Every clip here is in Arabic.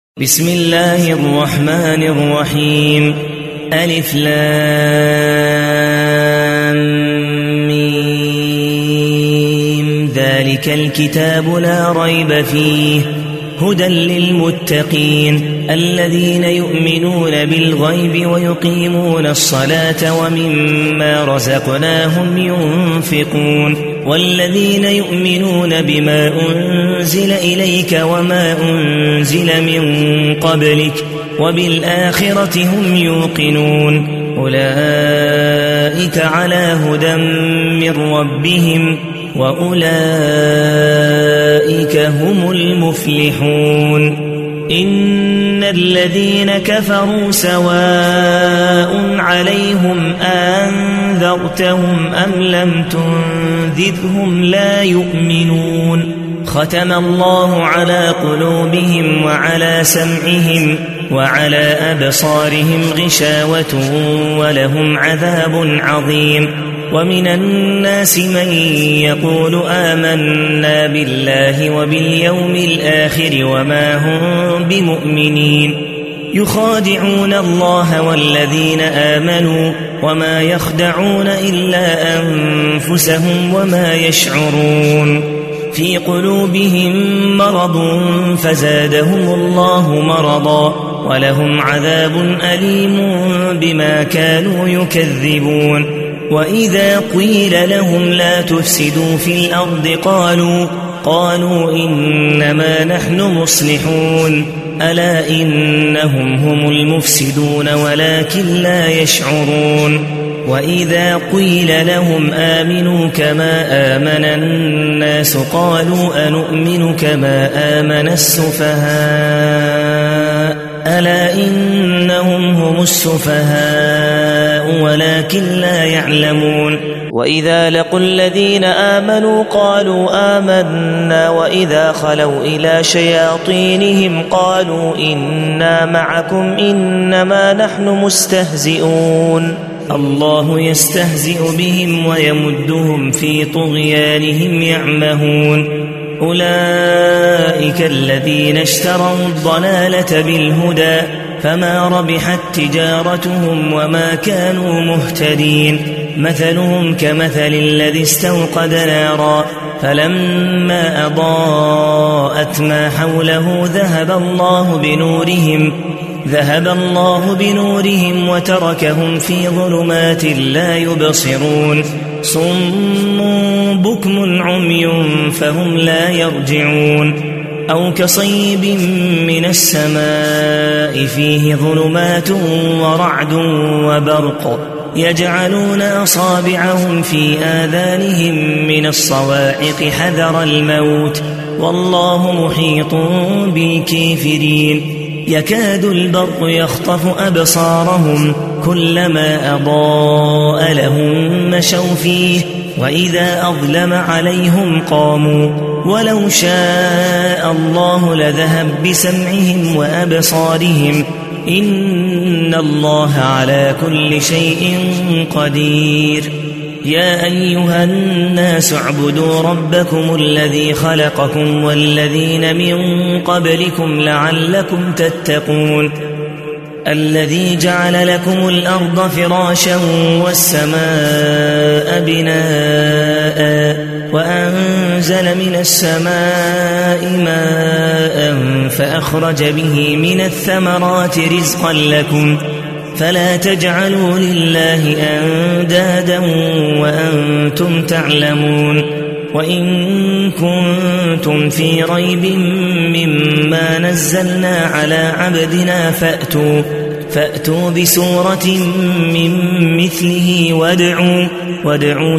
بسم الله الرحمن الرحيم. ألف لام ميم. ذلك الكتاب لا ريب فيه هدى للمتقين الذين يؤمنون بالغيب ويقيمون الصلاة ومما رزقناهم ينفقون والذين يؤمنون بما أنزل إليك وما أنزل من قبلك وبالآخرة هم يوقنون أولئك على هدى من ربهم وأولئك هم المفلحون. إن الذين كفروا سواء عليهم أنذرتهم أم لم تنذرهم لا يؤمنون. ختم الله على قلوبهم وعلى سمعهم وعلى أبصارهم غشاوة ولهم عذاب عظيم. ومن الناس من يقول آمنا بالله وباليوم الآخر وما هم بمؤمنين يخادعون الله والذين آمنوا وما يخدعون إلا أنفسهم وما يشعرون. في قلوبهم مرض فزادهم الله مرضا ولهم عذاب أليم بما كانوا يكذبون. وإذا قيل لهم لا تفسدوا في الأرض قالوا إنما نحن مصلحون ألا إنهم هم المفسدون ولكن لا يشعرون. وإذا قيل لهم آمنوا كما آمن الناس قالوا أنؤمن كما آمن السفهاء ألا إنهم هم السفهاء ولكن لا يعلمون. وإذا لقوا الذين آمنوا قالوا آمنا وإذا خلوا إلى شياطينهم قالوا إنا معكم إنما نحن مستهزئون. الله يستهزئ بهم ويمدهم في طغيانهم يعمهون. أولئك الذين اشتروا الضلالة بالهدى فما ربحت تجارتهم وما كانوا مهتدين. مثلهم كمثل الذي استوقد نارا فلما أضاءت ما حوله ذهب الله بنورهم وتركهم في ظلمات لا يبصرون. صم بكم عمي فهم لا يرجعون. أو كصيب من السماء فيه ظلمات ورعد وبرق يجعلون أصابعهم في آذانهم من الصواعق حذر الموت والله محيط بالكافرين. يكاد البرق يخطف أبصارهم كلما أضاء لهم مشوا فيه وإذا أظلم عليهم قاموا ولو شاء الله لذهب بسمعهم وأبصارهم إن الله على كل شيء قدير. يا أيها الناس اعبدوا ربكم الذي خلقكم والذين من قبلكم لعلكم تتقون. الذي جعل لكم الأرض فراشا والسماء بناء وأنزل من السماء ماء فأخرج به من الثمرات رزقا لكم فلا تجعلوا لله أندادا وأنتم تعلمون. وإن كنتم في ريب مما نزلنا على عبدنا فأتوا بسورة من مثله وادعوا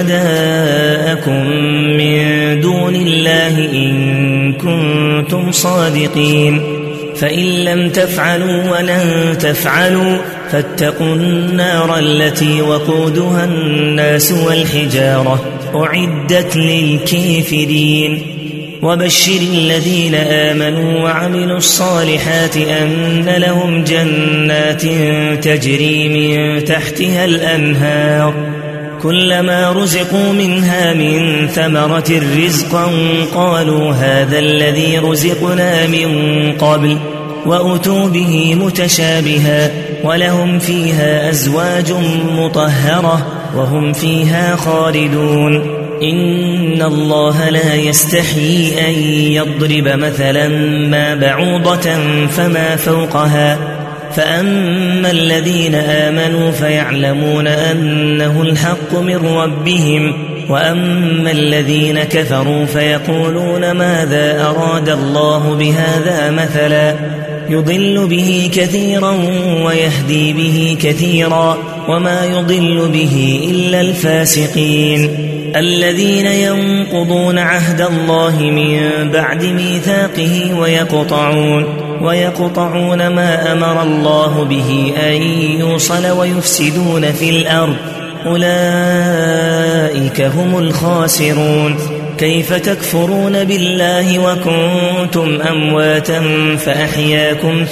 شهداءكم من دون الله إن كنتم صادقين. فإن لم تفعلوا ولن تفعلوا فاتقوا النار التي وقودها الناس والحجارة أعدت للكافرين. وبشر الذين آمنوا وعملوا الصالحات أن لهم جنات تجري من تحتها الأنهار كلما رزقوا منها من ثمرة رزقا قالوا هذا الذي رزقنا من قبل وأتوا به متشابها ولهم فيها أزواج مطهرة وهم فيها خالدون إن الله لا يستحيي أن يضرب مثلا ما بعوضة فما فوقها فأما الذين آمنوا فيعلمون أنه الحق من ربهم وأما الذين كفروا فيقولون ماذا أراد الله بهذا مثلا يضل به كثيرا ويهدي به كثيرا وما يضل به إلا الفاسقين الذين ينقضون عهد الله من بعد ميثاقه ويقطعون ما أمر الله به أن يوصل ويفسدون في الأرض أولئك هم الخاسرون كيف تكفرون بالله وكنتم أمواتا فأحياكم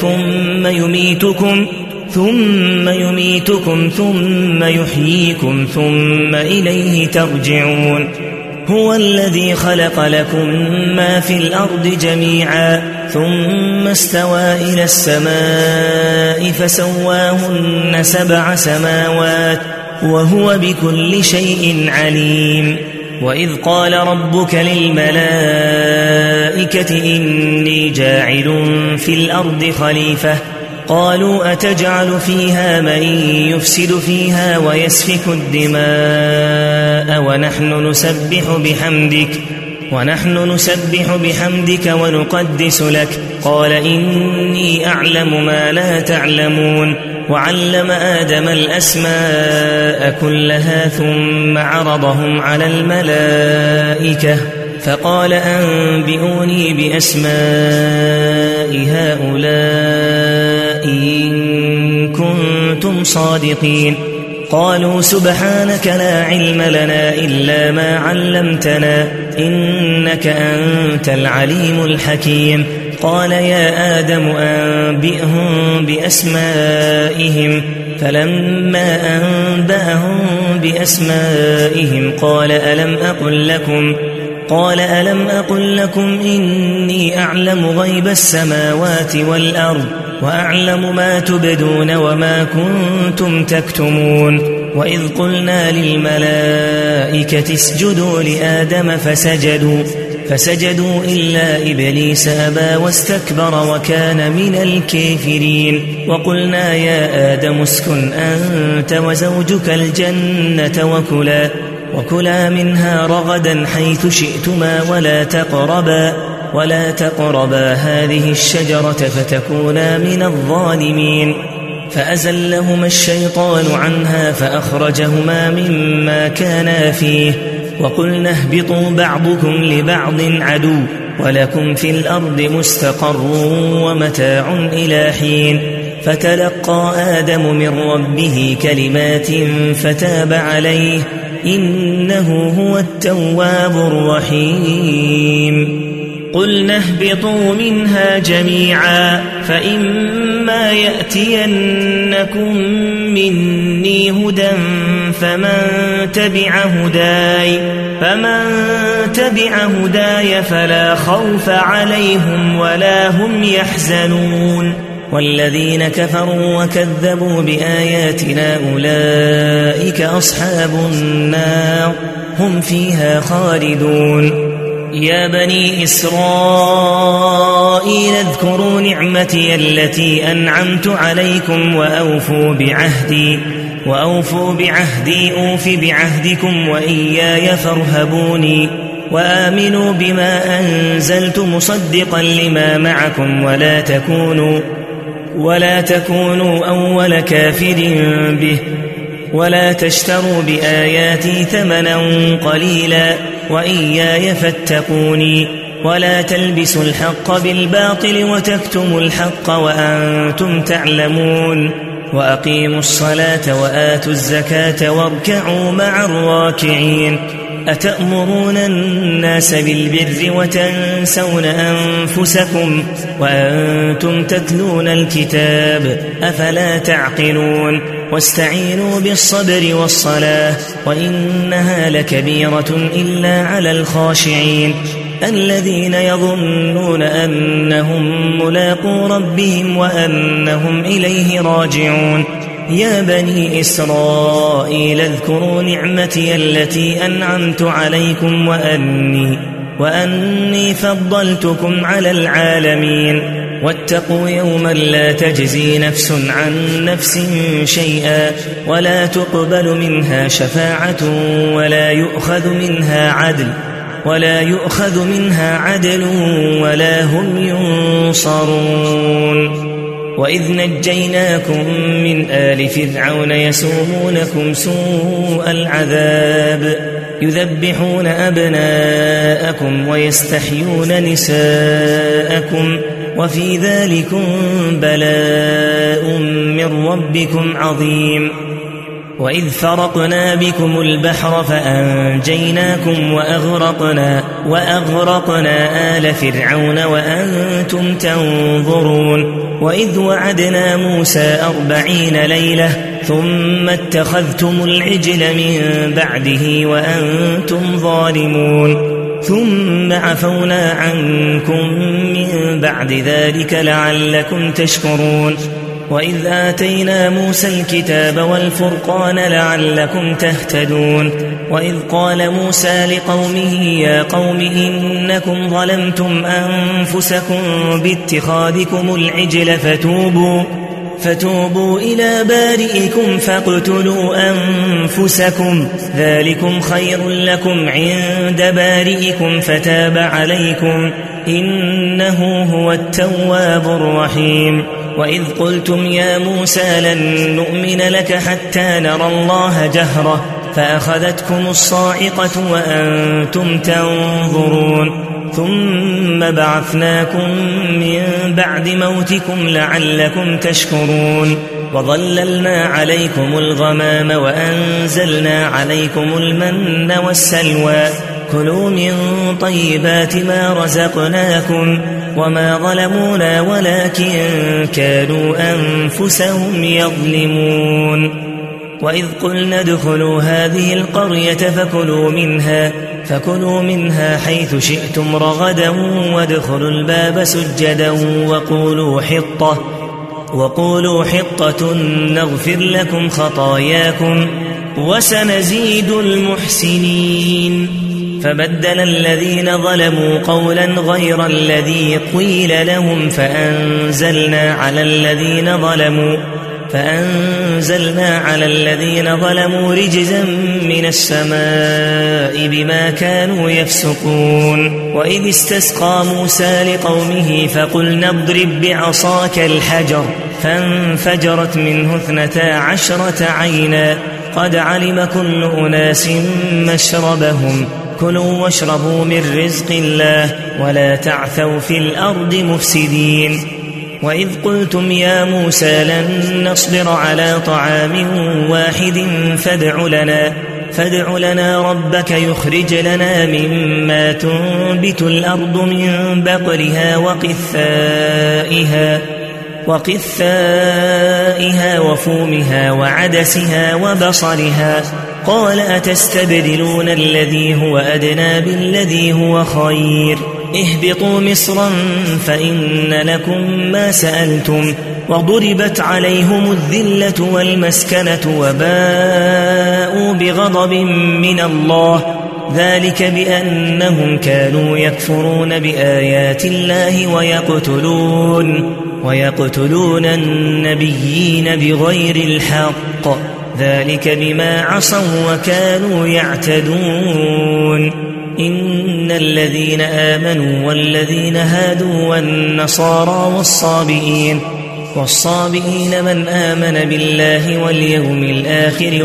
ثم يميتكم ثم يحييكم ثم إليه ترجعون هو الذي خلق لكم ما في الأرض جميعا ثم استوى إلى السماء فسواهن 7 سماوات وهو بكل شيء عليم وإذ قال ربك للملائكة إني جاعل في الأرض خليفة قالوا أتجعل فيها من يفسد فيها ويسفك الدماء ونحن نسبح بحمدك ونقدس لك قال إني أعلم ما لا تعلمون وعلم آدم الأسماء كلها ثم عرضهم على الملائكة فقال أنبئوني بأسماء هؤلاء إن كنتم صادقين قالوا سبحانك لا علم لنا إلا ما علمتنا إنك أنت العليم الحكيم قال يا آدم أنبئهم بأسمائهم فلما أنبأهم بأسمائهم قال ألم أقل لكم إني أعلم غيب السماوات والأرض وأعلم ما تبدون وما كنتم تكتمون وإذ قلنا للملائكة اسجدوا لآدم فسجدوا إلا إبليس أبى واستكبر وكان من الكافرين وقلنا يا آدم اسكن أنت وزوجك الجنة وكلا منها رغدا حيث شئتما ولا تقربا هذه الشجرة فتكونا من الظالمين فأزلهما الشيطان عنها فأخرجهما مما كانا فيه وقلنا اهبطوا بعضكم لبعض عدو ولكم في الأرض مستقر ومتاع إلى حين فتلقى آدم من ربه كلمات فتاب عليه إنه هو التواب الرحيم قلنا اهبطوا منها جميعا فإما يأتينكم مني هدى فمن تبع هداي فلا خوف عليهم ولا هم يحزنون والذين كفروا وكذبوا بآياتنا أولئك أصحاب النار هم فيها خالدون يا بني إسرائيل اذكروا نعمتي التي أنعمت عليكم وأوفوا بعهدي أوف بعهدكم وإياي فارهبوني وآمنوا بما أنزلت مصدقا لما معكم ولا تكونوا أول كافر به ولا تشتروا بآياتي ثمنا قليلا وإياي فاتقوني ولا تلبسوا الحق بالباطل وتكتموا الحق وأنتم تعلمون وأقيموا الصلاة وآتوا الزكاة واركعوا مع الراكعين أتأمرون الناس بالبر وتنسون أنفسكم وأنتم تتلون الكتاب أفلا تعقلون واستعينوا بالصبر والصلاة وإنها لكبيرة إلا على الخاشعين الذين يظنون أنهم ملاقو ربهم وأنهم إليه راجعون يا بني إسرائيل اذكروا نعمتي التي أنعمت عليكم وأني فضلتكم على العالمين واتقوا يوما لا تجزي نفس عن نفس شيئا ولا تقبل منها شفاعة ولا يؤخذ منها عدل ولا هم ينصرون وإذ نجيناكم من آل فرعون يسومونكم سوء العذاب يذبحون أبناءكم ويستحيون نساءكم وفي ذلكم بلاء من ربكم عظيم وإذ فرقنا بكم البحر فأنجيناكم وأغرقنا آل فرعون وأنتم تنظرون وإذ وعدنا موسى 40 ليلة ثم اتخذتم العجل من بعده وأنتم ظالمون ثم عفونا عنكم من بعد ذلك لعلكم تشكرون وإذ آتينا موسى الكتاب والفرقان لعلكم تهتدون وإذ قال موسى لقومه يا قوم إنكم ظلمتم أنفسكم باتخاذكم العجل فتوبوا إلى بارئكم فاقتلوا أنفسكم ذلكم خير لكم عند بارئكم فتاب عليكم إنه هو التواب الرحيم وإذ قلتم يا موسى لن نؤمن لك حتى نرى الله جهرة فأخذتكم الصاعقة وأنتم تنظرون ثم بعثناكم من بعد موتكم لعلكم تشكرون وظللنا عليكم الغمام وأنزلنا عليكم المن والسلوى كلوا من طيبات ما رزقناكم وما ظلمونا ولكن كانوا أنفسهم يظلمون وإذ قلنا ادخلوا هذه القرية فكلوا منها حيث شئتم رغدا وادخلوا الباب سجدا وقولوا حطة نغفر لكم خطاياكم وسنزيد المحسنين فبدل الذين ظلموا قولا غير الذي قيل لهم فأنزلنا على الذين ظلموا رجزا من السماء بما كانوا يفسقون وإذ استسقى موسى لقومه فقلنا اضرب بعصاك الحجر فانفجرت منه 12 عينا قد علم كل أناس مشربهم كلوا واشربوا من رزق الله ولا تعثوا في الأرض مفسدين وإذ قلتم يا موسى لن نصبر على طعام واحد فادع لنا ربك يخرج لنا مما تنبت الأرض من بقلها وقثائها وفومها وعدسها وبصلها قال أتستبدلون الذي هو أدنى بالذي هو خير اهبطوا مصرا فإن لكم ما سألتم وضربت عليهم الذلة والمسكنة وباءوا بغضب من الله ذلك بأنهم كانوا يكفرون بآيات الله ويقتلون النبيين بغير الحق ذلك بما عصوا وكانوا يعتدون إن الذين آمنوا والذين هادوا والنصارى والصابئين من آمن بالله واليوم الآخر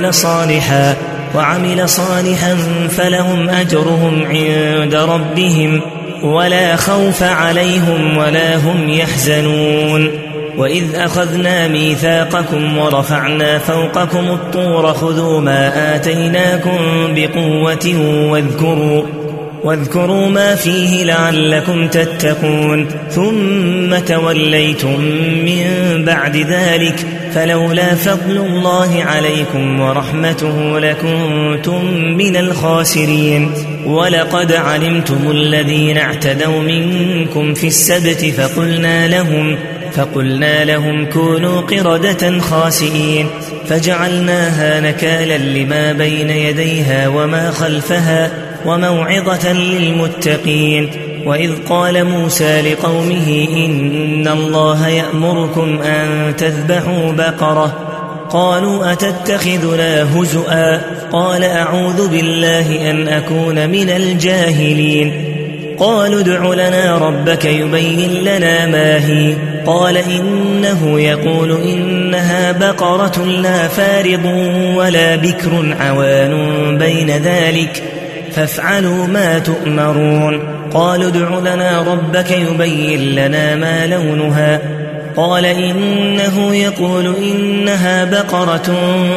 وعمل صالحا فلهم أجرهم عند ربهم ولا خوف عليهم ولا هم يحزنون وإذ أخذنا ميثاقكم ورفعنا فوقكم الطور خذوا ما آتيناكم بقوة واذكروا ما فيه لعلكم تتقون ثم توليتم من بعد ذلك فلولا فضل الله عليكم ورحمته لكنتم من الخاسرين ولقد علمتم الذين اعتدوا منكم في السبت فقلنا لهم كونوا قردة خاسئين فجعلناها نكالا لما بين يديها وما خلفها وموعظة للمتقين وإذ قال موسى لقومه إن الله يأمركم أن تذبحوا بقرة قالوا أتتخذنا هزؤا قال أعوذ بالله أن أكون من الجاهلين قالوا ادع لنا ربك يبين لنا ما هي قال إنه يقول إنها بقرة لا فارض ولا بكر عوان بين ذلك فافعلوا ما تؤمرون قالوا ادع لنا ربك يبين لنا ما لونها قال إنه يقول إنها بقرة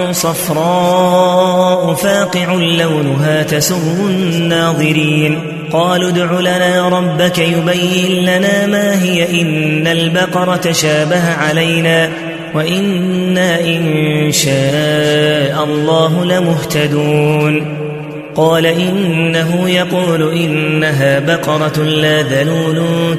صفراء فاقع لونها تسر الناظرين قالوا ادع لنا ربك يبين لنا ما هي إن البقرة شابه علينا وإنا إن شاء الله لمهتدون قال إنه يقول إنها بقرة لا ذلول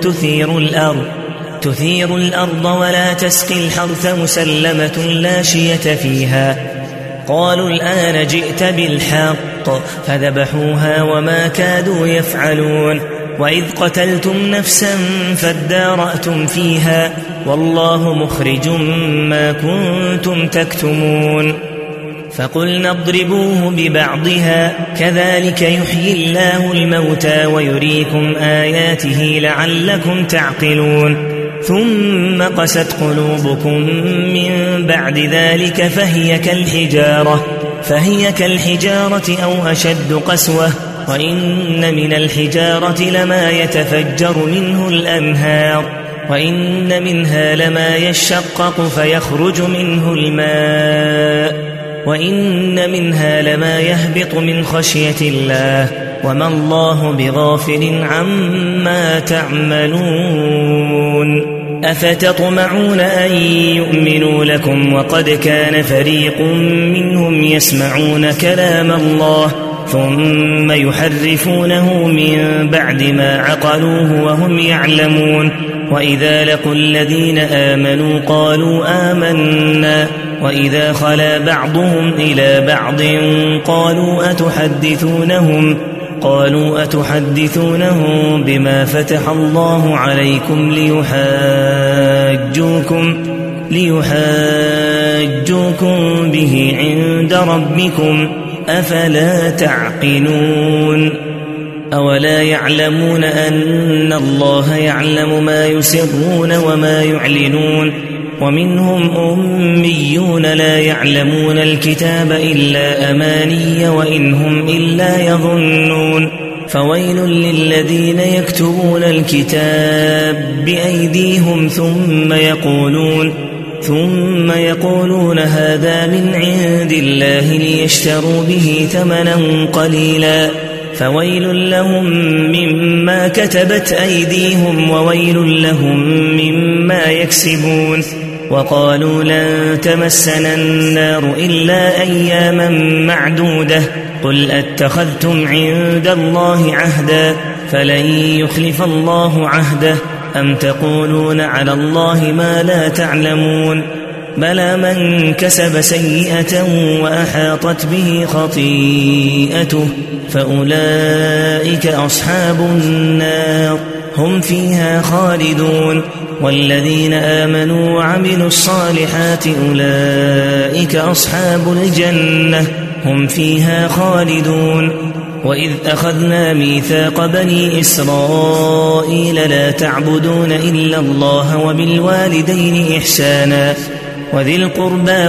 تثير الأرض ولا تسقي الحرث مسلمة لا شية فيها قالوا الآن جئت بالحق فذبحوها وما كادوا يفعلون وإذ قتلتم نفسا فادارأتم فيها والله مخرج ما كنتم تكتمون فقلنا اضربوه ببعضها كذلك يحيي الله الموتى ويريكم آياته لعلكم تعقلون ثم قست قلوبكم من بعد ذلك فهي كالحجارة أو أشد قسوة وإن من الحجارة لما يتفجر منه الأنهار وإن منها لما يشقق فيخرج منه الماء وإن منها لما يهبط من خشية الله وما الله بغافل عما تعملون أفتطمعون أن يؤمنوا لكم وقد كان فريق منهم يسمعون كلام الله ثم يحرفونه من بعد ما عقلوه وهم يعلمون وإذا لقوا الذين آمنوا قالوا آمنا وإذا خلا بعضهم إلى بعض قالوا أتحدثونهم بما فتح الله عليكم ليحاجوكم به عند ربكم أفلا تعقلون أولا يعلمون أن الله يعلم ما يسرون وما يعلنون ومنهم أميون لا يعلمون الكتاب إلا أماني وإن هم إلا يظنون فويل للذين يكتبون الكتاب بأيديهم ثم يقولون هذا من عند الله ليشتروا به ثمنا قليلا فويل لهم مما كتبت أيديهم وويل لهم مما يكسبون وقالوا لن تمسنا النار إلا أياما معدودة قل أتخذتم عند الله عهدا فلن يخلف الله عهده أم تقولون على الله ما لا تعلمون بلى من كسب سيئة وأحاطت به خطيئته فأولئك أصحاب النار هم فيها خالدون والذين آمنوا وعملوا الصالحات أولئك أصحاب الجنة هم فيها خالدون وإذ أخذنا ميثاق بني إسرائيل لا تعبدون إلا الله وبالوالدين إحسانا وذي القربى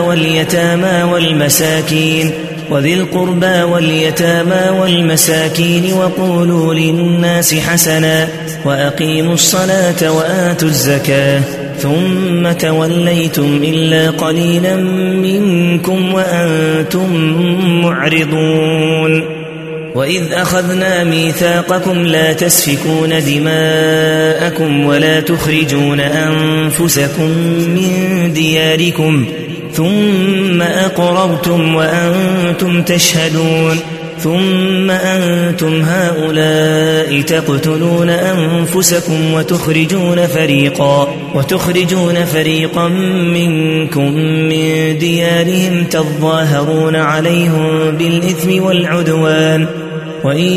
واليتامى والمساكين وقولوا للناس حسنا وأقيموا الصلاة وآتوا الزكاة ثم توليتم إلا قليلا منكم وأنتم معرضون وإذ أخذنا ميثاقكم لا تسفكون دماءكم ولا تخرجون أنفسكم من دياركم ثم أقررتم وأنتم تشهدون ثم أنتم هؤلاء تقتلون أنفسكم وتخرجون فريقا منكم من ديارهم تظاهرون عليهم بالإثم والعدوان وإن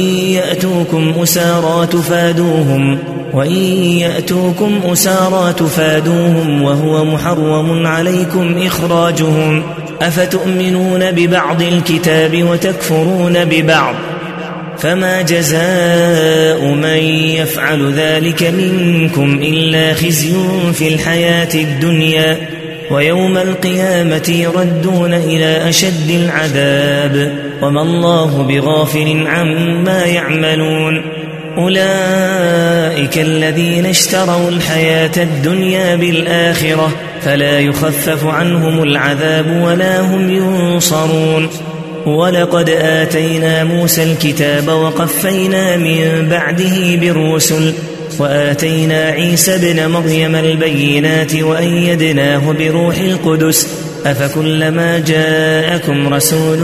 يأتوكم أسارى تفادوهم وهو محرم عليكم إخراجهم أفتؤمنون ببعض الكتاب وتكفرون ببعض فما جزاء من يفعل ذلك منكم إلا خزي في الحياة الدنيا ويوم القيامة يردون إلى أشد العذاب وما الله بغافل عما يعملون أولئك الذين اشتروا الحياة الدنيا بالآخرة فلا يخفف عنهم العذاب ولا هم ينصرون ولقد آتينا موسى الكتاب وقفينا من بعده بالرسل وآتينا عيسى ابن مريم البينات وأيدناه بروح القدس أفكلما جاءكم رسول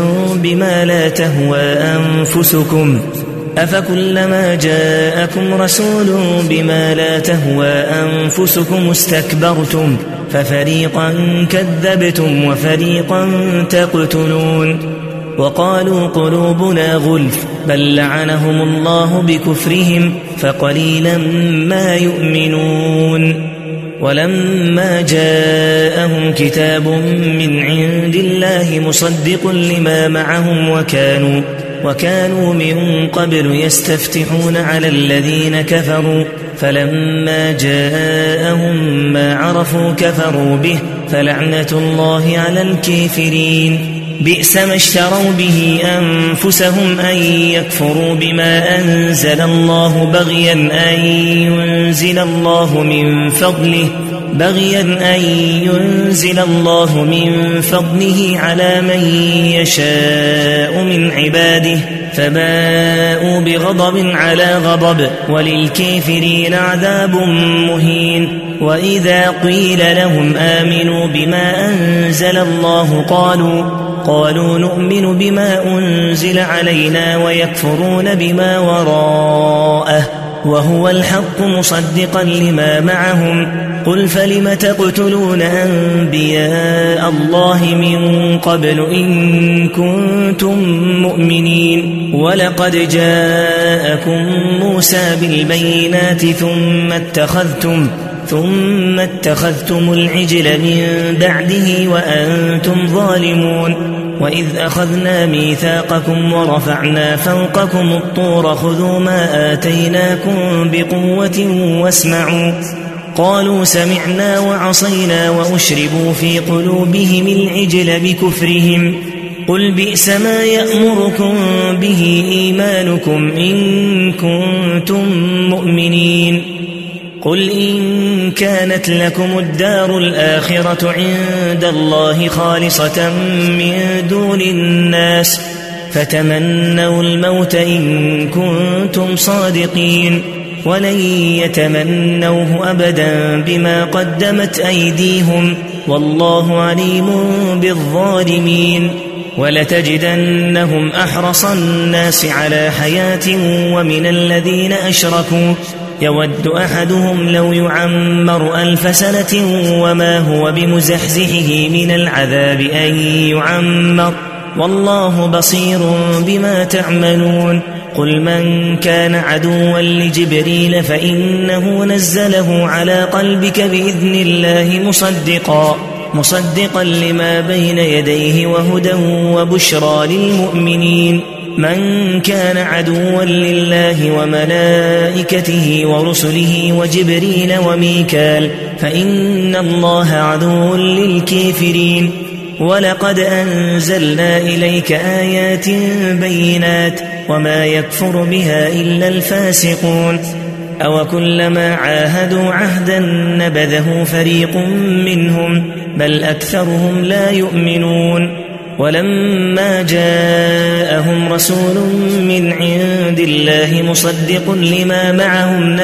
بما لا تهوى أنفسكم استكبرتم ففريقا كذبتم وفريقا تقتلون وقالوا قلوبنا غلف بل لعنهم الله بكفرهم فقليلا ما يؤمنون ولما جاءهم كتاب من عند الله مصدق لما معهم وكانوا من قبل يستفتحون على الذين كفروا فلما جاءهم ما عرفوا كفروا به فلعنة الله على الكافرين بئس ما اشتروا به أنفسهم أن يكفروا بما أنزل الله بغيا أن ينزل الله من فضله على من يشاء من عباده فباءوا بغضب على غضب وللكافرين عذاب مهين وإذا قيل لهم آمنوا بما أنزل الله قالوا نؤمن بما أنزل علينا ويكفرون بما وراءه وهو الحق مصدقا لما معهم قل فلم تقتلون أنبياء الله من قبل إن كنتم مؤمنين ولقد جاءكم موسى بالبينات ثم اتخذتم العجل من بعده وأنتم ظالمون وإذ أخذنا ميثاقكم ورفعنا فوقكم الطور خذوا ما آتيناكم بقوة واسمعوا قالوا سمعنا وعصينا وأشربوا في قلوبهم العجل بكفرهم قل بئس ما يأمركم به إيمانكم إن كنتم مؤمنين قل إن كانت لكم الدار الآخرة عند الله خالصة من دون الناس فتمنوا الموت إن كنتم صادقين ولن يتمنوه أبدا بما قدمت أيديهم والله عليم بالظالمين ولتجدنهم أحرص الناس على حياة ومن الذين أشركوا يود أحدهم لو يعمر 1000 سنة وما هو بمزحزحه من العذاب أن يعمر والله بصير بما تعملون قل من كان عدوا لجبريل فإنه نزله على قلبك بإذن الله مصدقا لما بين يديه وهدى وبشرى للمؤمنين من كان عدوا لله وملائكته ورسله وجبريل وميكال فإن الله عدو للكافرين ولقد أنزلنا إليك آيات بينات وما يكفر بها إلا الفاسقون أوكلما عاهدوا عهدا نبذه فريق منهم بل أكثرهم لا يؤمنون ولما جاءهم رسول من عند الله مصدق لما معهم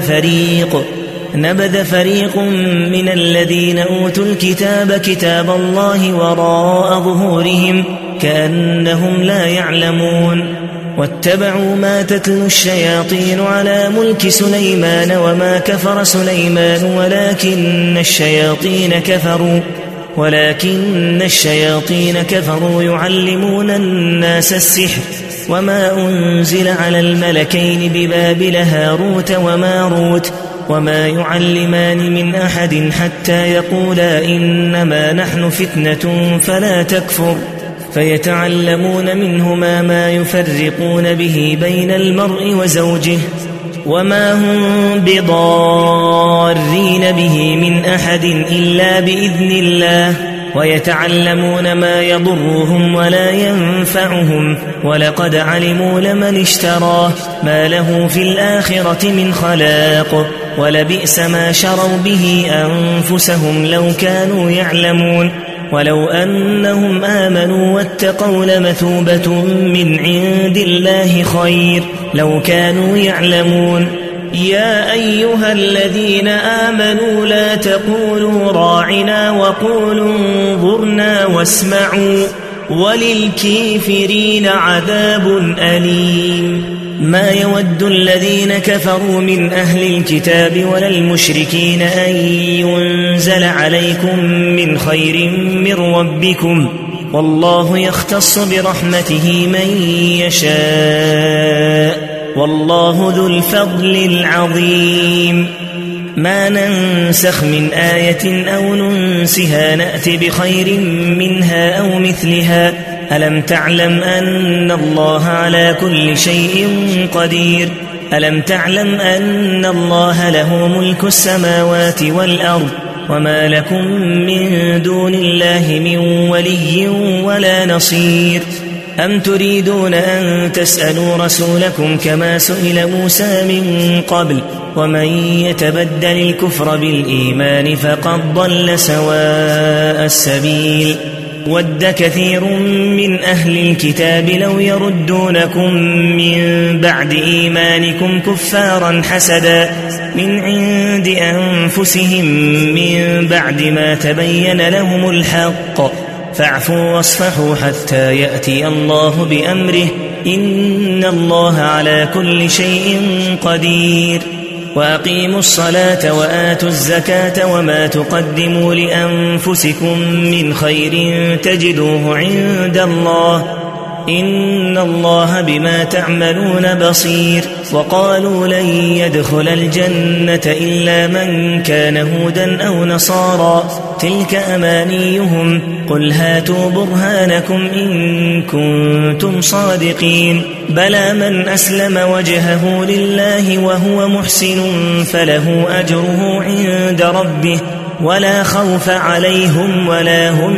نبذ فريق من الذين أوتوا الكتاب كتاب الله وراء ظهورهم كأنهم لا يعلمون واتبعوا ما تتلو الشياطين على ملك سليمان وما كفر سليمان ولكن الشياطين كفروا يعلمون الناس السحر وما أنزل على الملكين ببابل هاروت وماروت وما يعلمان من أحد حتى يقولا إنما نحن فتنة فلا تكفر فيتعلمون منهما ما يفرقون به بين المرء وزوجه وما هم بضارين به من أحد إلا بإذن الله ويتعلمون ما يضرهم ولا ينفعهم ولقد علموا لمن اشتراه ما له في الآخرة من خلاق ولبئس ما شروا به أنفسهم لو كانوا يعلمون ولو أنهم آمنوا واتقوا لمثوبة من عند الله خير لو كانوا يعلمون يا أيها الذين آمنوا لا تقولوا راعنا وقولوا انظرنا واسمعوا وللكافرين عذاب أليم ما يود الذين كفروا من أهل الكتاب ولا المشركين أن ينزل عليكم من خير من ربكم والله يختص برحمته من يشاء والله ذو الفضل العظيم ما ننسخ من آية أو ننسها نأت بخير منها أو مثلها ألم تعلم أن الله على كل شيء قدير ألم تعلم أن الله له ملك السماوات والأرض وما لكم من دون الله من ولي ولا نصير أم تريدون أن تسألوا رسولكم كما سئل موسى من قبل ومن يتبدل الكفر بالإيمان فقد ضل سواء السبيل ود كثير من أهل الكتاب لو يردونكم من بعد إيمانكم كفارا حسدا من عند أنفسهم من بعد ما تبين لهم الحق فاعفوا واصفحوا حتى يأتي الله بأمره إن الله على كل شيء قدير وأقيموا الصلاة وآتوا الزكاة وما تقدموا لأنفسكم من خير تجدوه عند الله إن الله بما تعملون بصير وقالوا لن يدخل الجنة إلا من كان هودا أو نصارى تلك أمانيهم قل هاتوا برهانكم إن كنتم صادقين بلى من أسلم وجهه لله وهو محسن فله أجره عند ربه ولا خوف عليهم ولا هم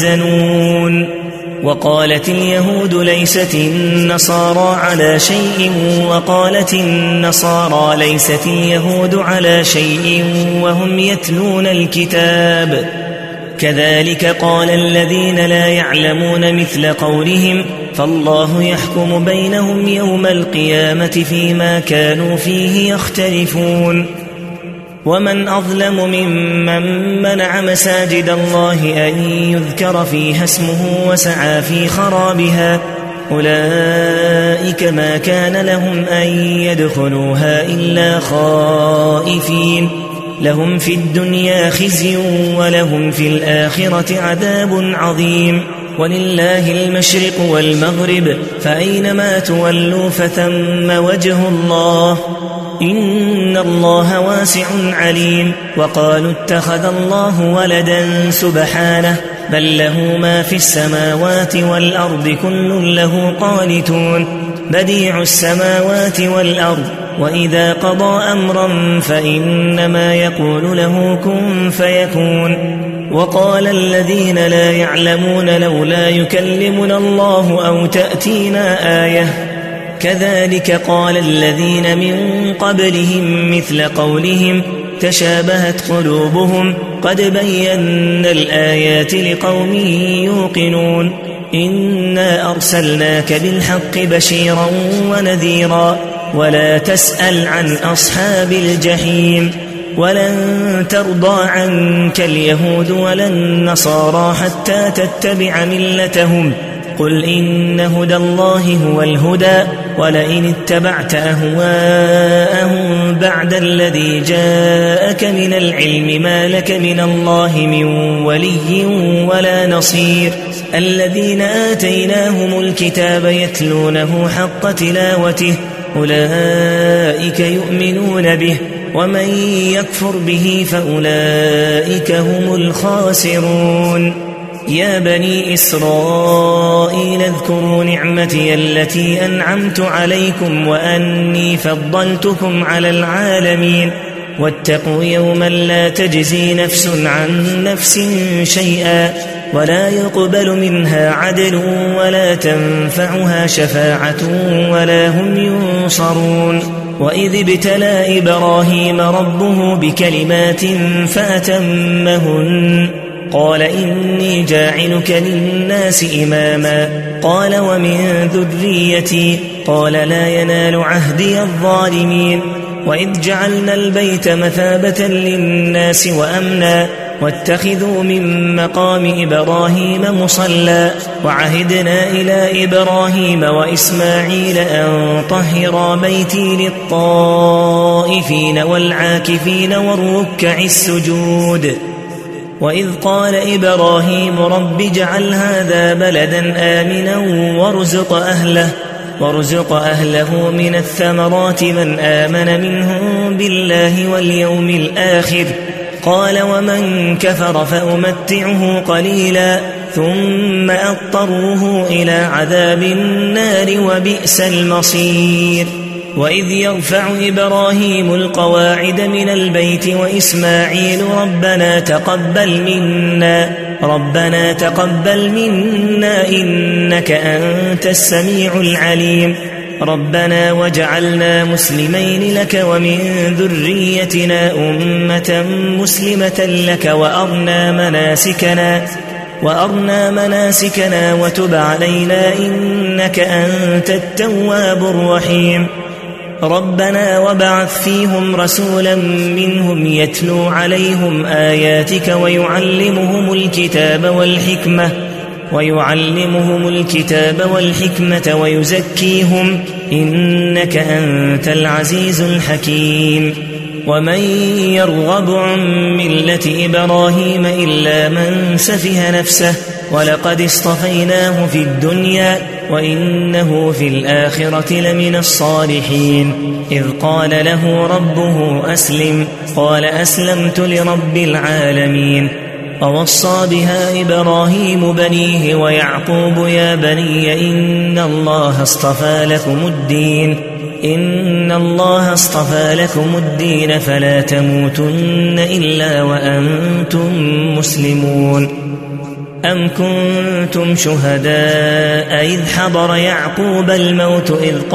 يحزنون وقالت اليهود ليست النصارى على شيء وقالت النصارى ليست اليهود على شيء وهم يتلون الكتاب كذلك قال الذين لا يعلمون مثل قولهم فالله يحكم بينهم يوم القيامة فيما كانوا فيه يختلفون ومن أظلم ممن منع مساجد الله أن يذكر فيها اسمه وسعى في خرابها أولئك ما كان لهم أن يدخلوها إلا خائفين لهم في الدنيا خزي ولهم في الآخرة عذاب عظيم ولله المشرق والمغرب فأينما تولوا فثم وجه الله إن الله واسع عليم وقالوا اتخذ الله ولدا سبحانه بل له ما في السماوات والأرض كل له قانتون بديع السماوات والأرض وإذا قضى أمرا فإنما يقول له كن فيكون وقال الذين لا يعلمون لولا يكلمنا الله أو تأتينا آية كذلك قال الذين من قبلهم مثل قولهم تشابهت قلوبهم قد بينا الآيات لقوم يوقنون إنا أرسلناك بالحق بشيرا ونذيرا ولا تسأل عن أصحاب الجحيم ولن ترضى عنك اليهود ولا النصارى حتى تتبع ملتهم قل إن هدى الله هو الهدى ولئن اتبعت أهواءهم بعد الذي جاءك من العلم ما لك من الله من ولي ولا نصير الذين آتيناهم الكتاب يتلونه حق تلاوته أولئك يؤمنون به ومن يكفر به فأولئك هم الخاسرون يا بني إسرائيل اذكروا نعمتي التي أنعمت عليكم وأني فضلتكم على العالمين واتقوا يوما لا تجزي نفس عن نفس شيئا ولا يقبل منها عدل ولا تنفعها شفاعة ولا هم ينصرون وإذ ابتلى إبراهيم ربه بكلمات فأتمهن قال إني جاعلك للناس إماما قال ومن ذريتي قال لا ينال عهدي الظالمين وإذ جعلنا البيت مثابة للناس وأمنا واتخذوا من مقام إبراهيم مصلى وعهدنا إلى إبراهيم وإسماعيل أن طهرا بيتي للطائفين والعاكفين والركع السجود وإذ قال إبراهيم رب اجعل هذا بلدا آمنا وارزق أهله من الثمرات من آمن منهم بالله واليوم الآخر قال ومن كفر فأمتعه قليلا ثم أضطره إلى عذاب النار وبئس المصير وإذ يرفع إبراهيم القواعد من البيت وإسماعيل ربنا تقبل منا إنك أنت السميع العليم ربنا وجعلنا مسلمين لك ومن ذريتنا أمة مسلمة لك وأرنا مناسكنا وتب علينا إنك أنت التواب الرحيم ربنا وبعث فيهم رسولا منهم يتلو عليهم آياتك ويعلمهم الكتاب والحكمة ويزكيهم إنك أنت العزيز الحكيم ومن يرغب عن ملة إبراهيم إلا من سفه نفسه ولقد اصطفيناه في الدنيا وإنه في الآخرة لمن الصالحين إذ قال له ربه أسلم قال أسلمت لرب العالمين ووصى بها إبراهيم بنيه ويعقوب يا بني إن الله اصطفى لكم الدين فلا تموتن إلا وأنتم مسلمون أم كنتم شهداء إذ حضر يعقوب الموت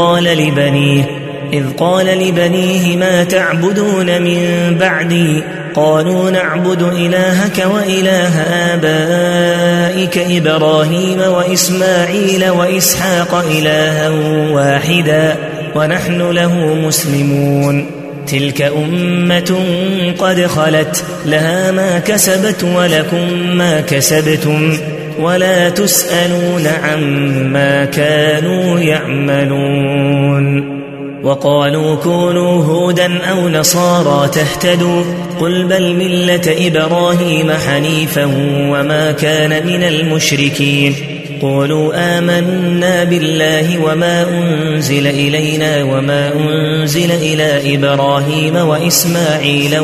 إذ قال لبنيه ما تعبدون من بعدي قالوا نعبد إلهك وإله آبائك إبراهيم وإسماعيل وإسحاق إلها واحدا ونحن له مسلمون تلك أمة قد خلت لها ما كسبت ولكم ما كسبتم ولا تسألون عما كانوا يعملون وقالوا كونوا هودا أو نصارى تهتدوا قل بل ملة إبراهيم حنيفا وما كان من المشركين قولوا آمنا بالله وما أنزل إلينا وما أنزل إلى إبراهيم وإسماعيل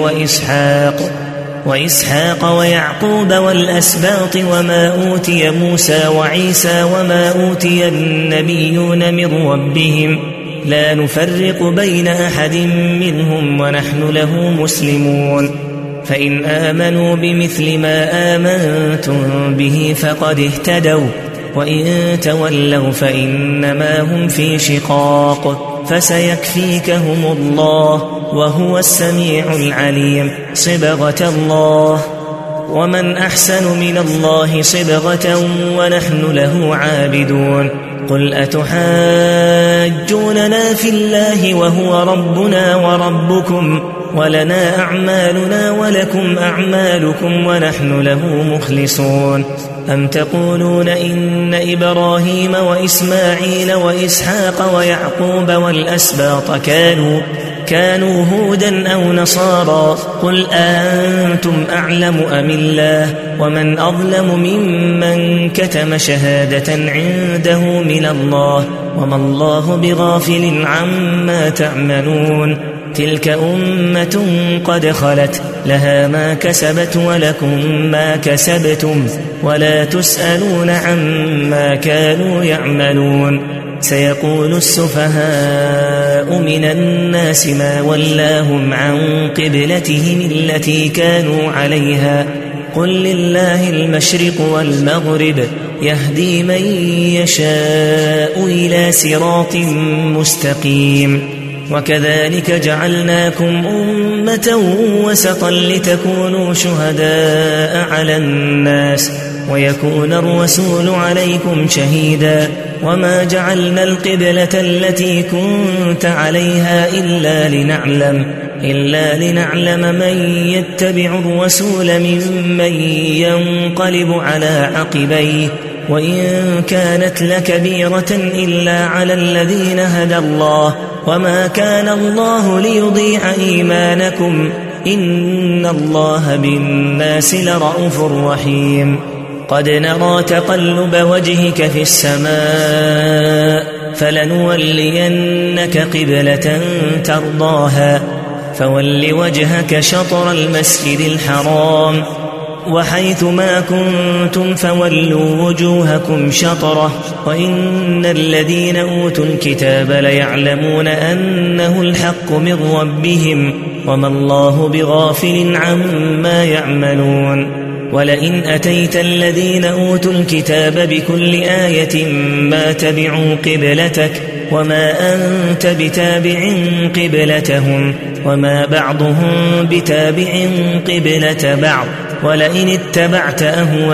وإسحاق ويعقوب والأسباط وما أوتي موسى وعيسى وما أوتي النبيون من ربهم لا نفرق بين أحد منهم ونحن له مسلمون فإن آمنوا بمثل ما آمنتم به فقد اهتدوا وإن تولوا فإنما هم في شقاق فسيكفيكهم الله وهو السميع العليم صبغة الله ومن أحسن من الله صبغة ونحن له عابدون قل أتحاجوننا في الله وهو ربنا وربكم ولنا أعمالنا ولكم أعمالكم ونحن له مخلصون أم تقولون إن إبراهيم وإسماعيل وإسحاق ويعقوب والأسباط كانوا هودا أو نصارى قل أنتم أعلم أم الله ومن أظلم ممن كتم شهادة عنده من الله وما الله بغافل عما تعملون تلك أمة قد خلت لها ما كسبت ولكم ما كسبتم ولا تسألون عما كانوا يعملون سيقول السفهاء من الناس ما ولاهم عن قبلتهم التي كانوا عليها قل لله المشرق والمغرب يهدي من يشاء إلى صراط مستقيم وكذلك جعلناكم أمة وسطا لتكونوا شهداء على الناس ويكون الرسول عليكم شهيدا وما جعلنا القبلة التي كنت عليها إلا لنعلم من يتبع الرسول ممن ينقلب على عقبيه وإن كانت لكبيرة إلا على الذين هدى الله وما كان الله ليضيع إيمانكم إن الله بالناس لرءوف رحيم قد نرى تقلب وجهك في السماء فلنولينك قبلة ترضاها فول وجهك شطر المسجد الحرام وحيث ما كنتم فولوا وجوهكم شطره وإن الذين أوتوا الكتاب ليعلمون أنه الحق من ربهم وما الله بغافل عما يعملون ولئن أتيت الذين أوتوا الكتاب بكل آية ما تبعوا قبلتك وما أنت بتابع قبلتهم وما بعضهم بتابع قبلة بعض ولئن اتبعت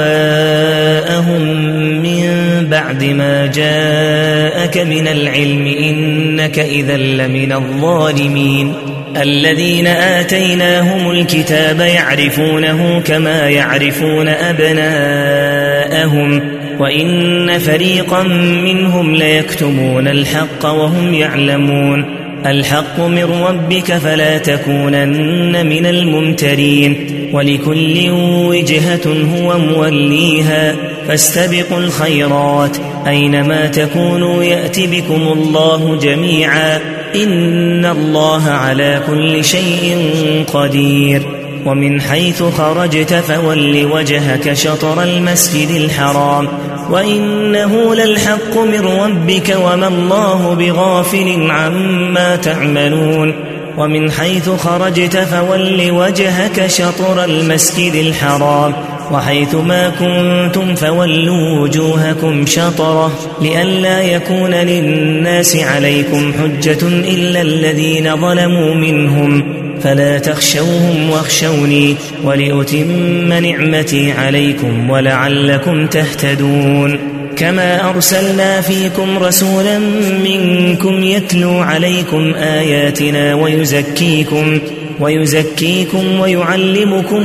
أهواءهم من بعد ما جاءك من العلم إنك إذا لمن الظالمين الذين آتيناهم الكتاب يعرفونه كما يعرفون أبناءهم وإن فريقا منهم ليكتمون الحق وهم يعلمون الحق من ربك فلا تكونن من الممترين ولكل وجهة هو موليها فاستبقوا الخيرات أينما تكونوا يأت بكم الله جميعا إن الله على كل شيء قدير ومن حيث خرجت فول وجهك شطر المسجد الحرام وإنه للحق من ربك وما الله بغافل عما تعملون ومن حيث خرجت فول وجهك شطر المسجد الحرام وحيث ما كنتم فولوا وجوهكم شطره لئلا يكون للناس عليكم حجة إلا الذين ظلموا منهم فلا تخشوهم واخشوني ولأتم نعمتي عليكم ولعلكم تهتدون كما أرسلنا فيكم رسولا منكم يتلو عليكم آياتنا ويزكيكم ويعلمكم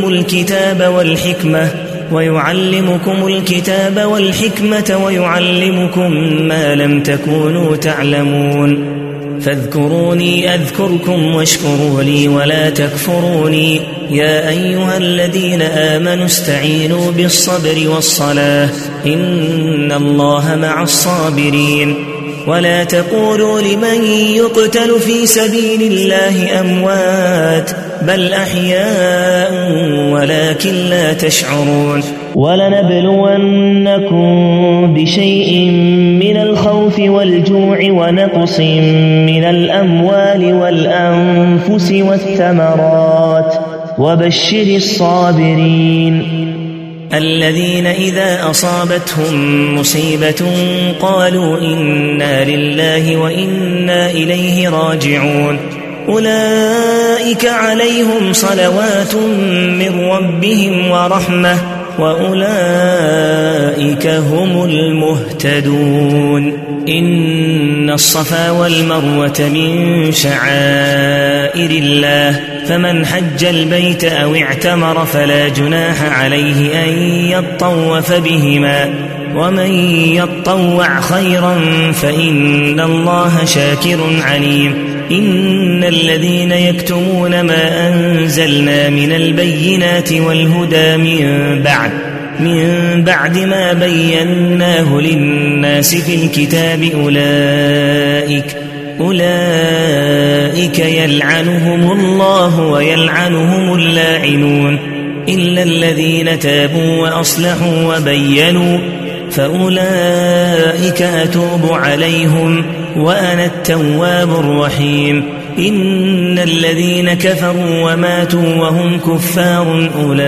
الكتاب والحكمة ويعلمكم ما لم تكونوا تعلمون فاذكروني أذكركم واشكروا لي ولا تكفروني يا أيها الذين آمنوا استعينوا بالصبر والصلاة إن الله مع الصابرين ولا تقولوا لمن يقتل في سبيل الله أموات بل أحياء ولكن لا تشعرون ولنبلونكم بشيء من الخوف والجوع ونقص من الأموال والأنفس والثمرات وبشر الصابرين الذين إذا أصابتهم مصيبة قالوا إنا لله وإنا إليه راجعون أولئك عليهم صلوات من ربهم ورحمة وأولئك هم المهتدون. إن الصفا والمروة من شعائر الله فمن حج البيت أو اعتمر فلا جناح عليه أن يطوف بهما ومن يطوع خيرا فإن الله شاكر عليم. إن الذين يكتمون ما أنزلنا من البينات والهدى من بعد ما بيناه للناس في الكتاب أولئك يلعنهم الله ويلعنهم اللاعنون إلا الذين تابوا وأصلحوا وبينوا فأولئك أتوب عليهم وأنا التواب الرحيم. إن الذين كفروا وماتوا وهم كفار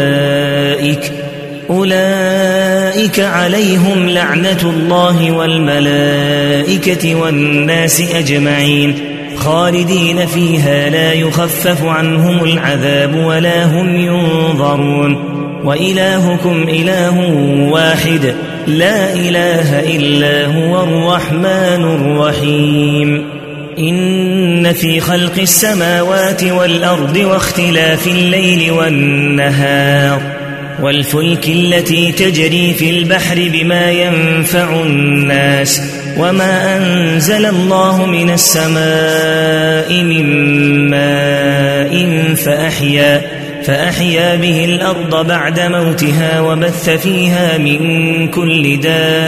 أولئك عليهم لعنة الله والملائكة والناس أجمعين خالدين فيها لا يخفف عنهم العذاب ولا هم ينظرون. وإلهكم إله واحد لا إله إلا هو الرحمن الرحيم. إن في خلق السماوات والأرض واختلاف الليل والنهار والفلك التي تجري في البحر بما ينفع الناس وما أنزل الله من السماء من ماء فأحيا به الأرض بعد موتها وبث فيها من كل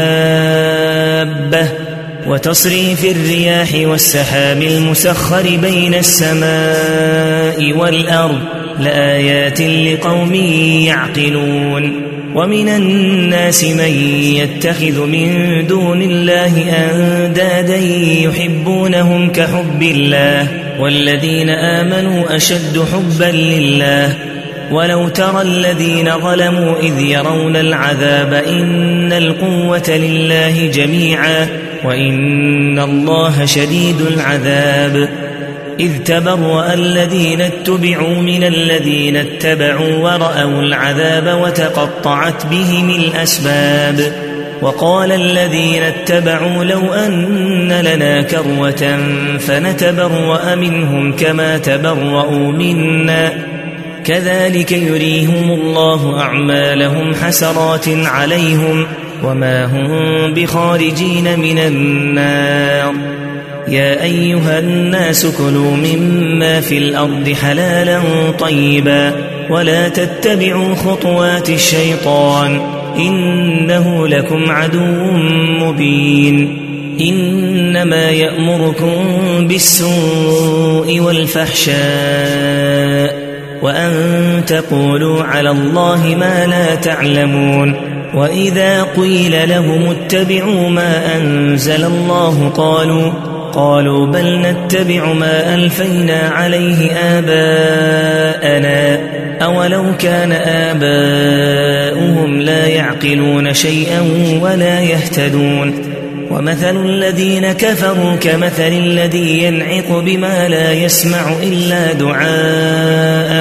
دابة وتصريف الرياح والسحاب المسخر بين السماء والأرض لآيات لقوم يعقلون. ومن الناس من يتخذ من دون الله أندادا يحبونهم كحب الله والذين آمنوا أشد حبا لله. ولو ترى الذين ظلموا إذ يرون العذاب إن القوة لله جميعا وإن الله شديد العذاب. إذ تبرأ الذين اتبعوا من الذين اتبعوا ورأوا العذاب وتقطعت بهم الأسباب. وقال الذين اتبعوا لو أن لنا كروة فنتبرأ منهم كما تبرأوا منا كذلك يريهم الله أعمالهم حسرات عليهم وما هم بخارجين من النار. يا أيها الناس كلوا مما في الأرض حلالا طيبا ولا تتبعوا خطوات الشيطان إنه لكم عدو مبين. إنما يأمركم بالسوء والفحشاء وأن تقولوا على الله ما لا تعلمون. وإذا قيل لهم اتبعوا ما أنزل الله قالوا بل نتبع ما ألفينا عليه آباءنا أولو كان آباؤهم لا يعقلون شيئا ولا يهتدون. ومثل الذين كفروا كمثل الذي ينعق بما لا يسمع إلا دعاء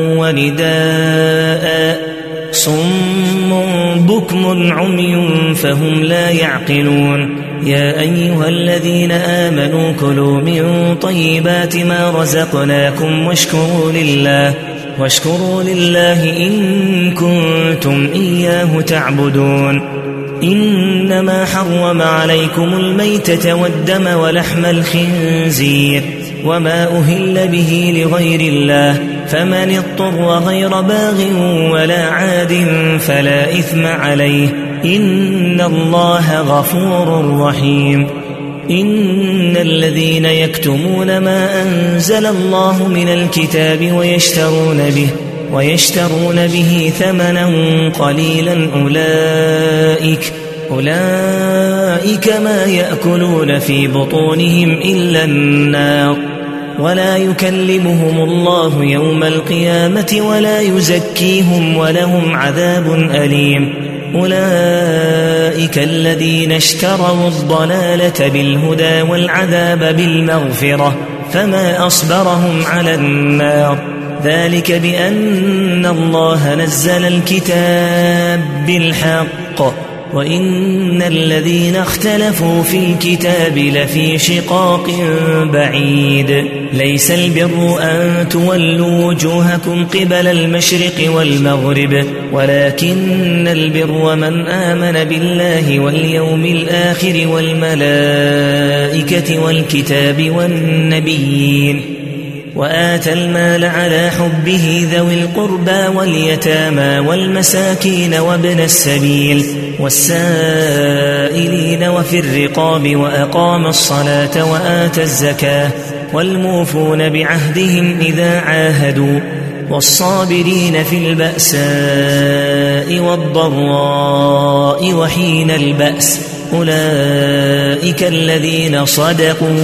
ونداء صم بكم عمي فهم لا يعقلون. يا أيها الذين آمنوا كلوا من طيبات ما رزقناكم واشكروا لله إن كنتم إياه تعبدون. إنما حرم عليكم الميتة والدم ولحم الخنزير وما أهل به لغير الله فمن اضطر غير باغ ولا عاد فلا إثم عليه إن الله غفور رحيم. إن الذين يكتمون ما أنزل الله من الكتاب ويشترون به ثمنا قليلا أولئك ما يأكلون في بطونهم إلا النار ولا يكلمهم الله يوم القيامة ولا يزكيهم ولهم عذاب أليم. أولئك الذين اشتروا الضلالة بالهدى والعذاب بالمغفرة فما أصبرهم على النار ذلك بأن الله نزل الكتاب بالحق وإن الذين اختلفوا في الكتاب لفي شقاق بعيد ليس البر أن تولوا وجوهكم قبل المشرق والمغرب ولكن البر من آمن بالله واليوم الآخر والملائكة والكتاب والنبيين وآتى المال على حبه ذوي القربى واليتامى والمساكين وابن السبيل والسائلين وفي الرقاب وأقام الصلاة وآتى الزكاة والموفون بعهدهم إذا عاهدوا والصابرين في البأساء والضراء وحين البأس أولئك الذين صدقوا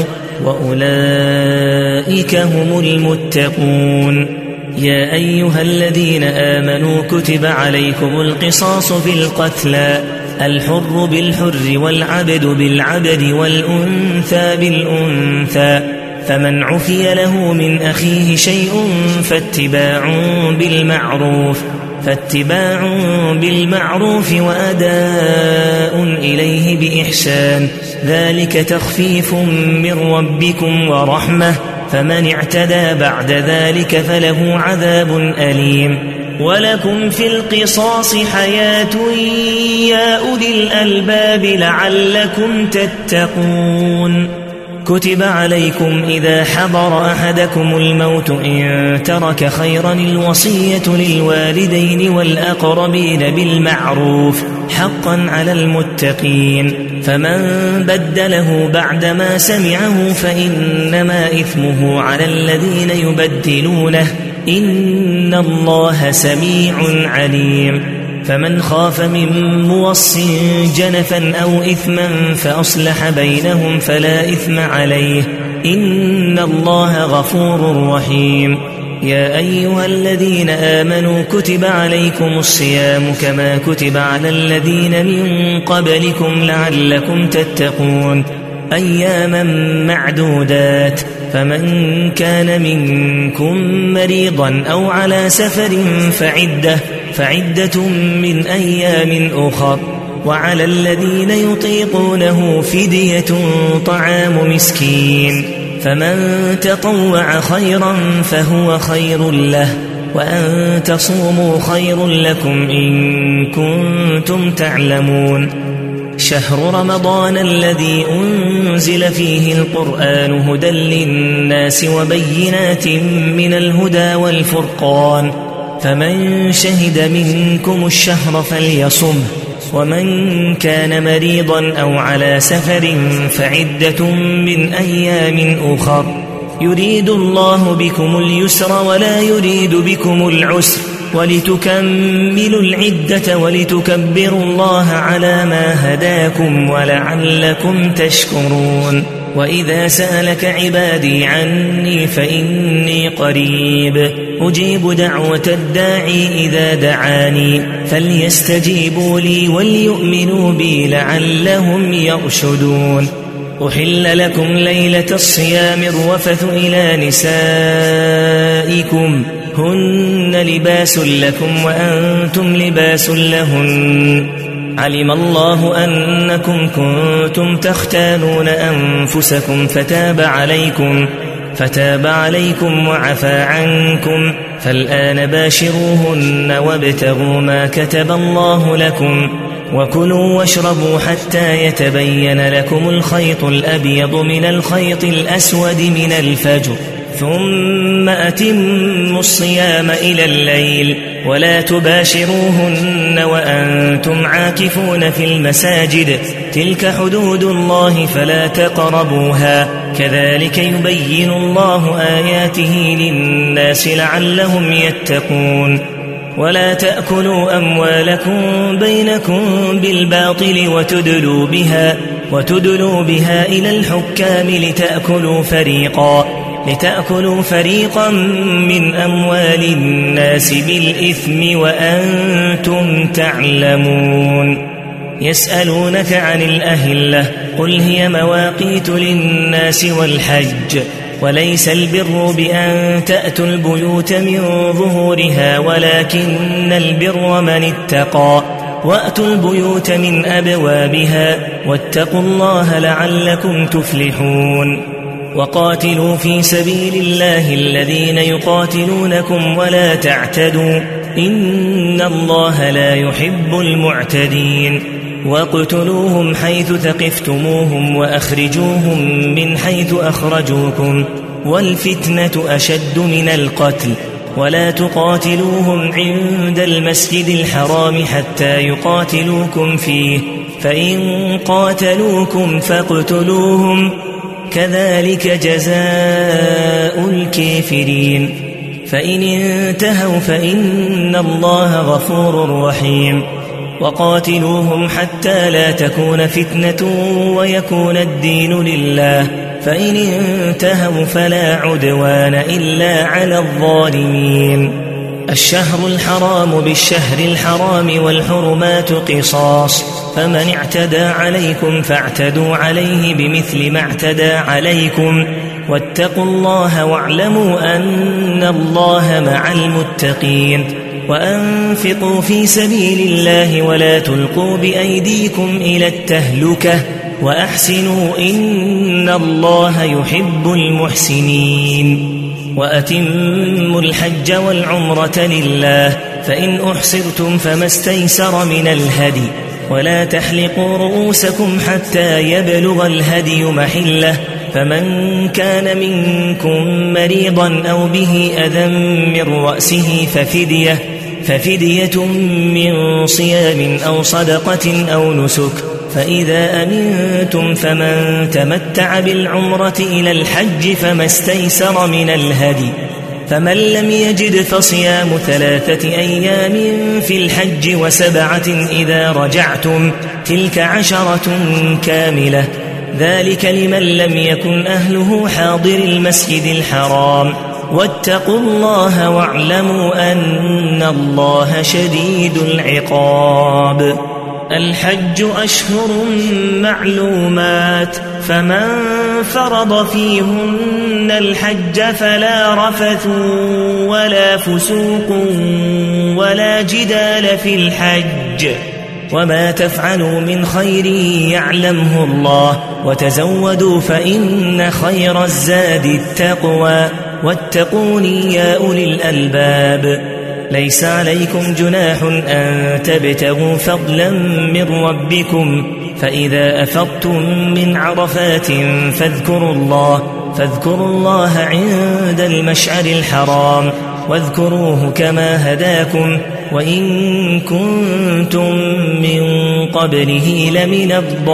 وأولئك هم المتقون يا أيها الذين آمنوا كتب عليكم القصاص في القتلى الحر بالحر والعبد بالعبد والأنثى بالأنثى فمن عفي له من أخيه شيء فاتباع بالمعروف وأداء إليه بإحسان ذلك تخفيف من ربكم ورحمة فمن اعتدى بعد ذلك فله عذاب أليم ولكم في القصاص حياة يا أولي الألباب لعلكم تتقون كتب عليكم إذا حضر أحدكم الموت إن ترك خيرا الوصية للوالدين والأقربين بالمعروف حقا على المتقين فمن بدله بعدما سمعه فإنما إثمه على الذين يبدلونه إن الله سميع عليم فمن خاف من موص جنفا أو إثما فأصلح بينهم فلا إثم عليه إن الله غفور رحيم يا أيها الذين آمنوا كتب عليكم الصيام كما كتب على الذين من قبلكم لعلكم تتقون أياما معدودات فمن كان منكم مريضا أو على سفر فعدة من أيام أخر وعلى الذين يطيقونه فدية طعام مسكين فمن تطوع خيرا فهو خير له وأن تصوموا خير لكم إن كنتم تعلمون شهر رمضان الذي أنزل فيه القرآن هدى للناس وبينات من الهدى والفرقان فمن شهد منكم الشهر فليصم ومن كان مريضا أو على سفر فعدة من أيام أخر يريد الله بكم اليسر ولا يريد بكم العسر ولتكملوا العدة ولتكبروا الله على ما هداكم ولعلكم تشكرون وإذا سألك عبادي عني فإني قريب أجيب دعوة الداعي إذا دعاني فليستجيبوا لي وليؤمنوا بي لعلهم يرشدون أحل لكم ليلة الصيام الرفث إلى نسائكم هن لباس لكم وأنتم لباس لهن علم الله أنكم كنتم تختانون أنفسكم فتاب عليكم وعفى عنكم فالآن باشروهن وابتغوا ما كتب الله لكم وكلوا واشربوا حتى يتبين لكم الخيط الأبيض من الخيط الأسود من الفجر ثم أتموا الصيام إلى الليل ولا تباشروهن وأنتم عاكفون في المساجد تلك حدود الله فلا تقربوها كذلك يبين الله آياته للناس لعلهم يتقون ولا تأكلوا أموالكم بينكم بالباطل وتدلوا بها إلى الحكام لتأكلوا فريقا من أموال الناس بالإثم وأنتم تعلمون يسألونك عن الأهلة قل هي مواقيت للناس والحج وليس البر بأن تأتوا البيوت من ظهورها ولكن البر من اتقى وأتوا البيوت من أبوابها واتقوا الله لعلكم تفلحون وقاتلوا في سبيل الله الذين يقاتلونكم ولا تعتدوا إن الله لا يحب المعتدين واقتلوهم حيث ثقفتموهم وأخرجوهم من حيث أخرجوكم والفتنة أشد من القتل ولا تقاتلوهم عند المسجد الحرام حتى يقاتلوكم فيه فإن قاتلوكم فاقتلوهم كذلك جزاء الكافرين فإن انتهوا فإن الله غفور رحيم وقاتلوهم حتى لا تكون فتنة ويكون الدين لله فإن انتهوا فلا عدوان إلا على الظالمين الشهر الحرام بالشهر الحرام والحرمات قصاص فمن اعتدى عليكم فاعتدوا عليه بمثل ما اعتدى عليكم واتقوا الله واعلموا أن الله مع المتقين وأنفقوا في سبيل الله ولا تلقوا بأيديكم إلى التهلكة وأحسنوا إن الله يحب المحسنين وأتموا الحج والعمرة لله فإن أحصرتم فما استيسر من الهدي ولا تحلقوا رؤوسكم حتى يبلغ الهدي محله فمن كان منكم مريضا أو به أذى من رأسه ففدية من صيام أو صدقة أو نسك فإذا أمنتم فمن تمتع بالعمرة إلى الحج فما استيسر من الهدي فمن لم يجد فصيام 3 أيام في الحج و7 إذا رجعتم تلك 10 كاملة ذلك لمن لم يكن أهله حاضر المسجد الحرام واتقوا الله واعلموا أن الله شديد العقاب الحج أشهر معلومات فمن فرض فيهن الحج فلا رفث ولا فسوق ولا جدال في الحج وما تفعلوا من خير يعلمه الله وتزودوا فإن خير الزاد التقوى واتقون يا أولي الألباب ليس عليكم جناح أن تبتغوا فضلا من ربكم فإذا أفضتم من عرفات فاذكروا الله عند المشعر الحرام واذكروه كما هداكم وإن كنتم من قبله لمن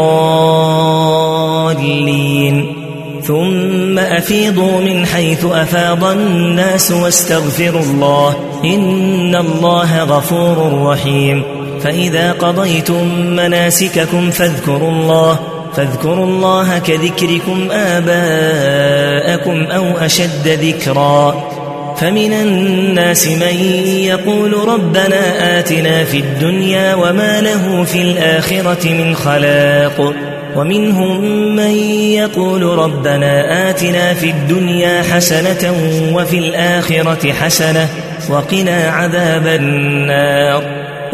الضالين ثم أفيضوا من حيث أفاض الناس واستغفروا الله إن الله غفور رحيم فإذا قضيتم مناسككم فاذكروا الله كذكركم آباءكم أو أشد ذكرا فمن الناس من يقول ربنا آتنا في الدنيا وما له في الآخرة من خلاق ومنهم من يقول ربنا آتنا في الدنيا حسنة وفي الآخرة حسنة وقنا عذاب النار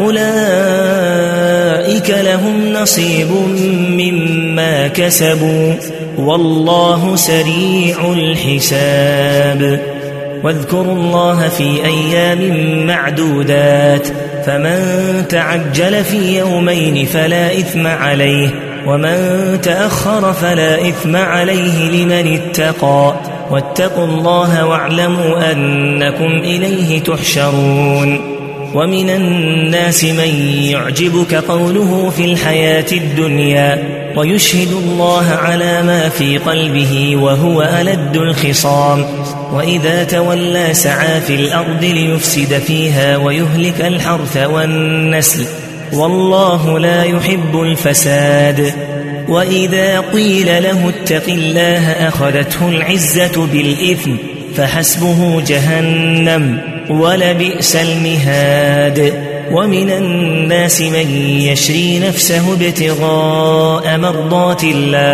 أولئك لهم نصيب مما كسبوا والله سريع الحساب واذكروا الله في أيام معدودات فمن تعجل في يومين فلا إثم عليه ومن تأخر فلا إثم عليه لمن اتقى واتقوا الله واعلموا أنكم إليه تحشرون ومن الناس من يعجبك قوله في الحياة الدنيا ويشهد الله على ما في قلبه وهو ألد الخصام وإذا تولى سعى في الأرض ليفسد فيها ويهلك الحرث والنسل والله لا يحب الفساد وإذا قيل له اتق الله أخذته العزة بالإثم فحسبه جهنم ولبئس المهاد ومن الناس من يشري نفسه ابتغاء مرضات الله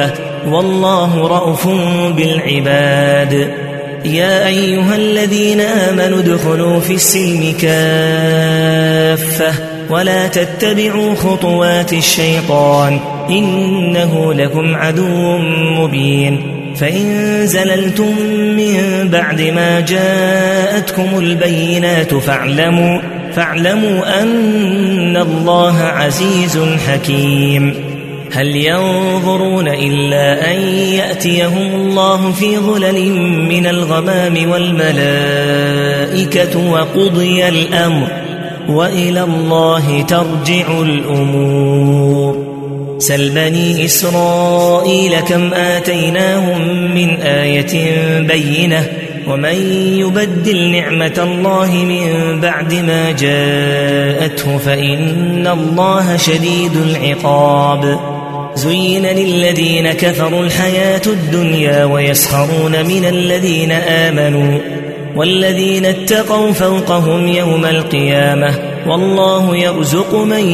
والله رءوف بالعباد. يا أيها الذين آمنوا ادخلوا في السلم كافة ولا تتبعوا خطوات الشيطان إنه لكم عدو مبين. فإن زللتم من بعد ما جاءتكم البينات فاعلموا أن الله عزيز حكيم. هل ينظرون إلا أن يأتيهم الله في ظلل من الغمام والملائكة وقضي الأمر وإلى الله ترجع الأمور. سل بني إسرائيل كم آتيناهم من آية بينة ومن يبدل نعمة الله من بعد ما جاءته فإن الله شديد العقاب. زين للذين كفروا الحياة الدنيا ويسخرون من الذين آمنوا والذين اتقوا فوقهم يوم القيامة والله يرزق من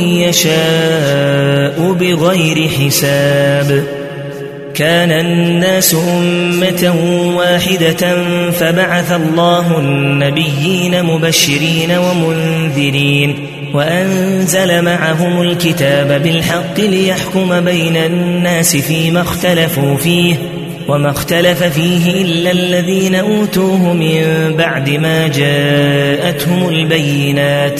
يشاء بغير حساب. كان الناس أمة واحدة فبعث الله النبيين مبشرين ومنذرين وأنزل معهم الكتاب بالحق ليحكم بين الناس فيما اختلفوا فيه وما اختلف فيه إلا الذين أوتوه من بعد ما جاءتهم البينات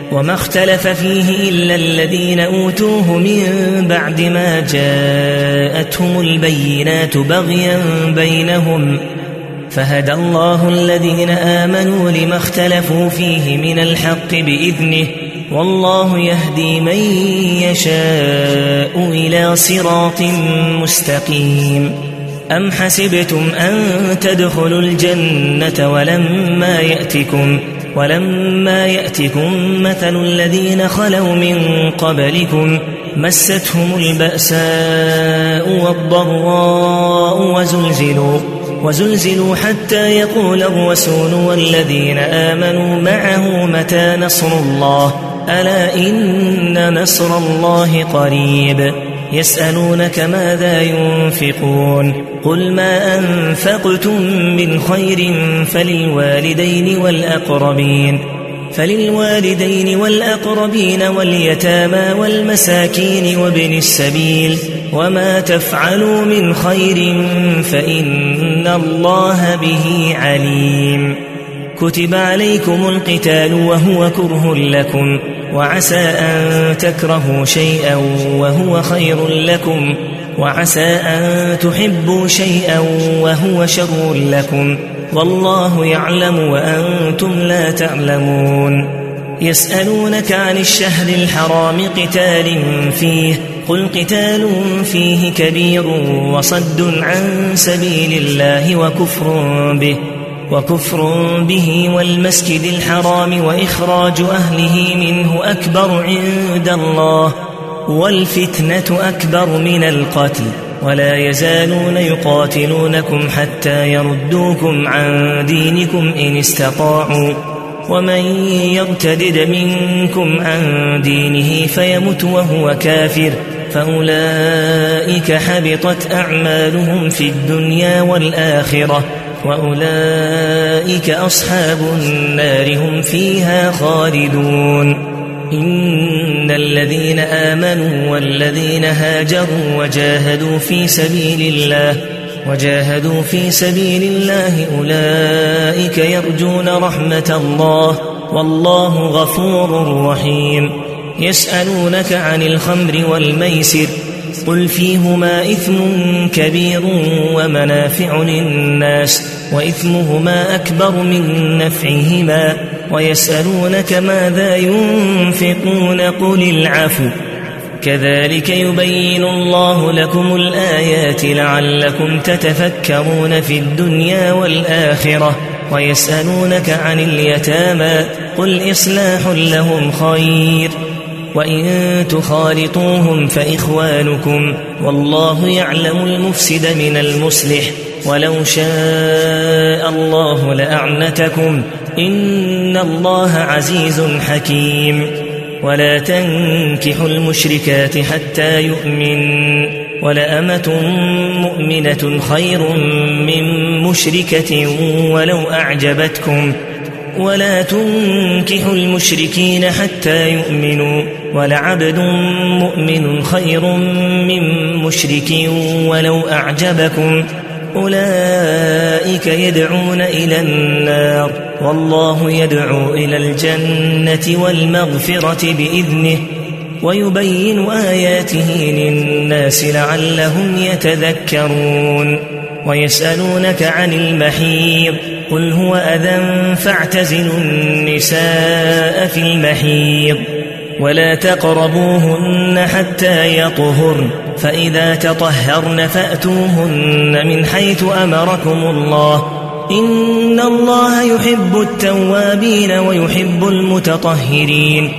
بغيا بينهم فهدى الله الذين آمنوا لما اختلفوا فيه من الحق بإذنه والله يهدي من يشاء إلى صراط مستقيم. أم حسبتم أن تدخلوا الجنة ولما يأتكم مثل الذين خلوا من قبلكم مستهم البأساء والضراء وزلزلوا حتى يقول الرسول والذين آمنوا معه متى نصر الله ألا إن نصر الله قريب. يسألونك ماذا ينفقون قل ما أنفقتم من خير فللوالدين والأقربين واليتامى والمساكين وابن السبيل وما تفعلوا من خير فإن الله به عليم. كتب عليكم القتال وهو كره لكم وعسى أن تكرهوا شيئا وهو خير لكم وعسى أن تحبوا شيئا وهو شر لكم والله يعلم وأنتم لا تعلمون. يسألونك عن الشهر الحرام قتال فيه قل قتال فيه كبير وصد عن سبيل الله وكفر به والمسجد الحرام وإخراج أهله منه أكبر عند الله والفتنة أكبر من القتل ولا يزالون يقاتلونكم حتى يردوكم عن دينكم إن استطاعوا ومن يرتدد منكم عن دينه فيمت وهو كافر فأولئك حبطت أعمالهم في الدنيا والآخرة وأولئك أصحاب النار هم فيها خالدون. إن الذين آمنوا والذين هاجروا وجاهدوا في سبيل الله أولئك يرجون رحمة الله والله غفور رحيم. يسألونك عن الخمر والميسر قل فيهما إثم كبير ومنافع للناس وإثمهما أكبر من نفعهما ويسألونك ماذا ينفقون قل العفو كذلك يبين الله لكم الآيات لعلكم تتفكرون في الدنيا والآخرة. ويسألونك عن اليتامى قل إصلاح لهم خير وإن تخالطوهم فإخوانكم والله يعلم المفسد من المصلح ولو شاء الله لأعنتكم إن الله عزيز حكيم. ولا تنكحوا المشركات حتى يؤمن ولأمة مؤمنة خير من مشركة ولو أعجبتكم ولا تنكحوا المشركين حتى يؤمنوا ولعبد مؤمن خير من مشرك ولو أعجبكم أولئك يدعون إلى النار والله يدعو إلى الجنة والمغفرة بإذنه ويبين آياته للناس لعلهم يتذكرون ويسألونك عن المحيض قل هو أذى فاعتزلوا النساء في المحيض ولا تقربوهن حتى يطهرن فإذا تطهرن فأتوهن من حيث أمركم الله إن الله يحب التوابين ويحب المتطهرين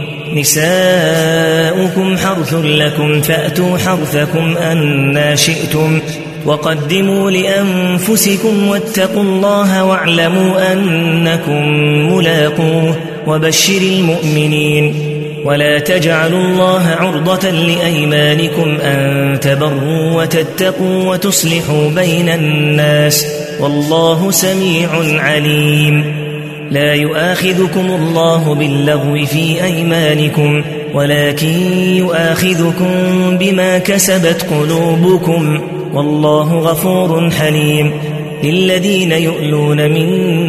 نساؤكم حرث لكم فأتوا حرثكم أنى شئتم وقدموا لأنفسكم واتقوا الله واعلموا أنكم ملاقوه وبشر المؤمنين ولا تجعلوا الله عرضة لأيمانكم أن تبروا وتتقوا وتصلحوا بين الناس والله سميع عليم لا يؤاخذكم الله باللغو في أيمانكم ولكن يؤاخذكم بما كسبت قلوبكم والله غفور حليم للذين يؤلون من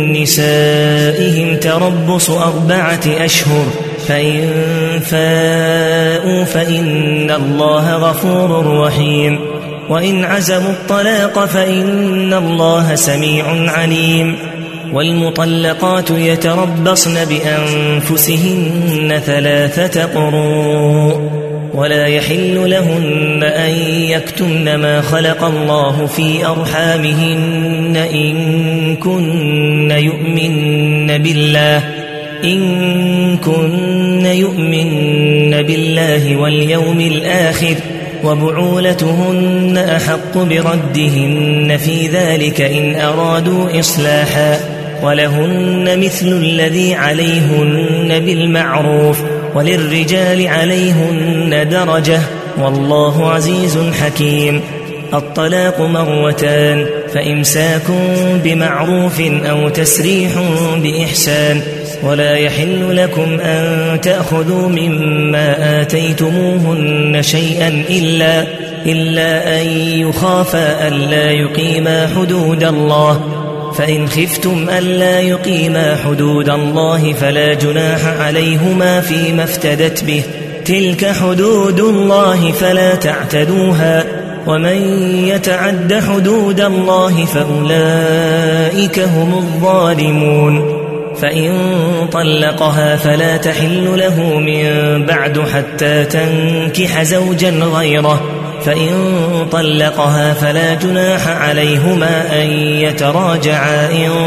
نسائهم تربص 4 أشهر فإن فاءوا فإن الله غفور رحيم وإن عزموا الطلاق فإن الله سميع عليم والمطلقات يتربصن بأنفسهن 3 قروء ولا يحل لهن أن يكتمن ما خلق الله في أرحامهن إن كن يؤمن بالله واليوم الآخر وبعولتهن أحق بردهن في ذلك إن أرادوا إصلاحا ولهن مثل الذي عليهن بالمعروف وللرجال عليهن درجة والله عزيز حكيم الطلاق 2 فإمساك بمعروف أو تسريح بإحسان ولا يحل لكم أن تأخذوا مما آتيتموهن شيئا إلا أن يخافا ألا يقيما حدود الله فإن خفتم ألا يقيما حدود الله فلا جناح عليهما فيما افتدت به تلك حدود الله فلا تعتدوها ومن يتعد حدود الله فأولئك هم الظالمون فإن طلقها فلا تحل له من بعد حتى تنكح زوجا غيره فإن طلقها فلا جناح عليهما أن يتراجعا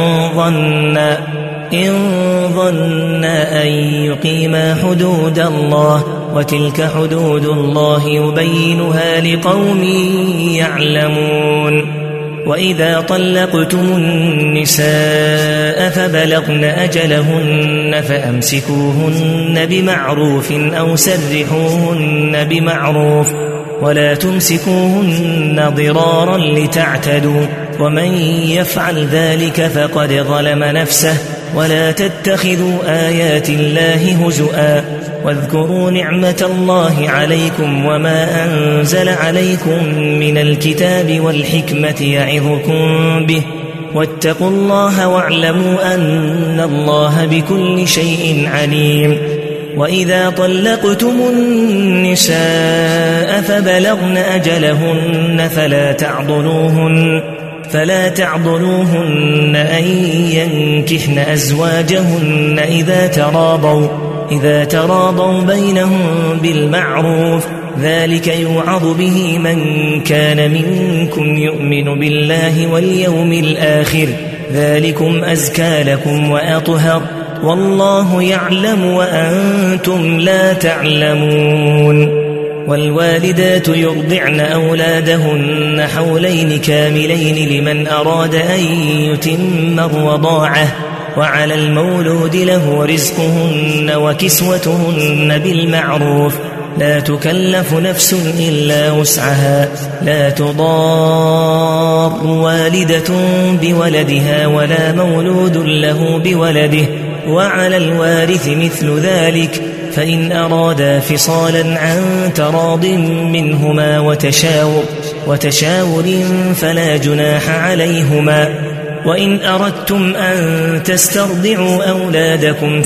إن ظنا أن يقيما حدود الله وتلك حدود الله يبينها لقوم يعلمون وإذا طلقتم النساء فبلغن أجلهن فأمسكوهن بمعروف أو سرحوهن بمعروف ولا تمسكوهن ضرارا لتعتدوا ومن يفعل ذلك فقد ظلم نفسه ولا تتخذوا آيات الله هزؤا واذكروا نعمة الله عليكم وما أنزل عليكم من الكتاب والحكمة يعظكم به واتقوا الله واعلموا أن الله بكل شيء عليم وإذا طلقتم النساء فبلغن أجلهن فلا تعضلوهن أن ينكحن أزواجهن إذا تراضوا بينهم بالمعروف ذلك يوعظ به من كان منكم يؤمن بالله واليوم الآخر ذلكم أزكى لكم وأطهر والله يعلم وأنتم لا تعلمون والوالدات يرضعن أولادهن حولين كاملين لمن أراد أن يتم الرضاعة وعلى المولود له رزقهن وكسوتهن بالمعروف لا تكلف نفس إلا وسعها لا تضار والدة بولدها ولا مولود له بولده وعلى الوارث مثل ذلك فإن أرادا فصالا عن تراض منهما وتشاور فلا جناح عليهما وإن أردتم أن تسترضعوا أولادكم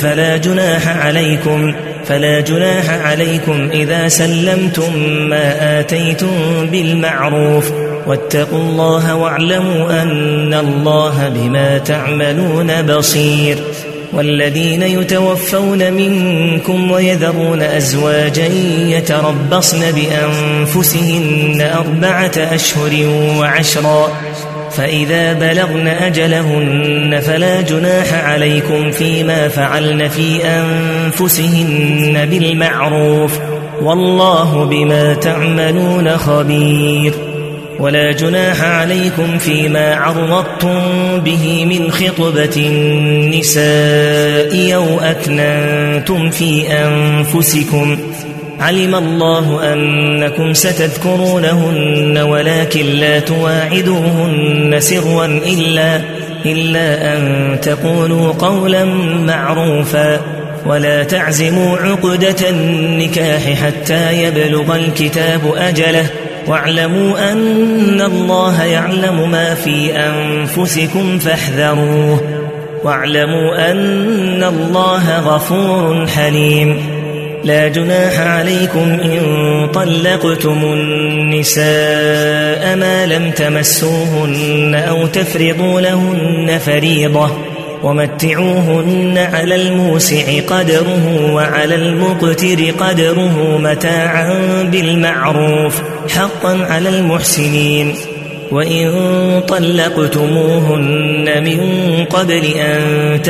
فلا جناح عليكم إذا سلمتم ما آتيتم بالمعروف واتقوا الله واعلموا أن الله بما تعملون بصير والذين يتوفون منكم ويذرون أزواجا يتربصن بأنفسهن 4 أشهر وعشرا فإذا بلغن أجلهن فلا جناح عليكم فيما فعلن في أنفسهن بالمعروف والله بما تعملون خبير ولا جناح عليكم فيما عرضتم به من خطبة النساء أو أكننتم في أنفسكم علم الله أنكم ستذكرونهن ولكن لا تواعدوهن سرا إلا أن تقولوا قولا معروفا ولا تعزموا عقدة النكاح حتى يبلغ الكتاب أجله واعلموا أن الله يعلم ما في أنفسكم فاحذروه واعلموا أن الله غفور حليم لا جناح عليكم إن طلقتم النساء ما لم تمسوهن أو تفرضوا لهن فريضة ومتعوهن على الموسع قدره وعلى المقتر قدره متاعا بالمعروف حقا على المحسنين وإن طلقتموهن من قبل أن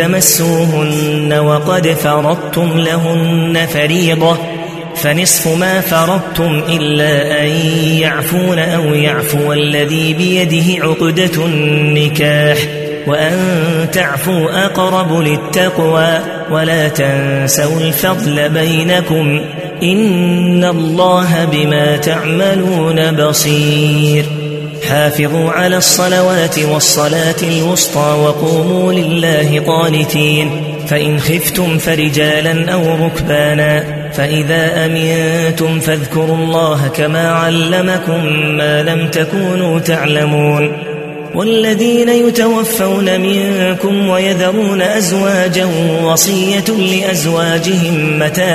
تمسوهن وقد فرضتم لهن فريضة فنصف ما فرضتم إلا أن يعفون أو يعفو الذي بيده عقدة النكاح وأن تعفوا أقرب للتقوى ولا تنسوا الفضل بينكم إن الله بما تعملون بصير حافظوا على الصلوات والصلاة الوسطى وقوموا لله قانتين فإن خفتم فرجالا أو ركبانا فإذا أمنتم فاذكروا الله كما علمكم ما لم تكونوا تعلمون والذين يتوفون منكم ويذرون أزواجا وصية لأزواجهم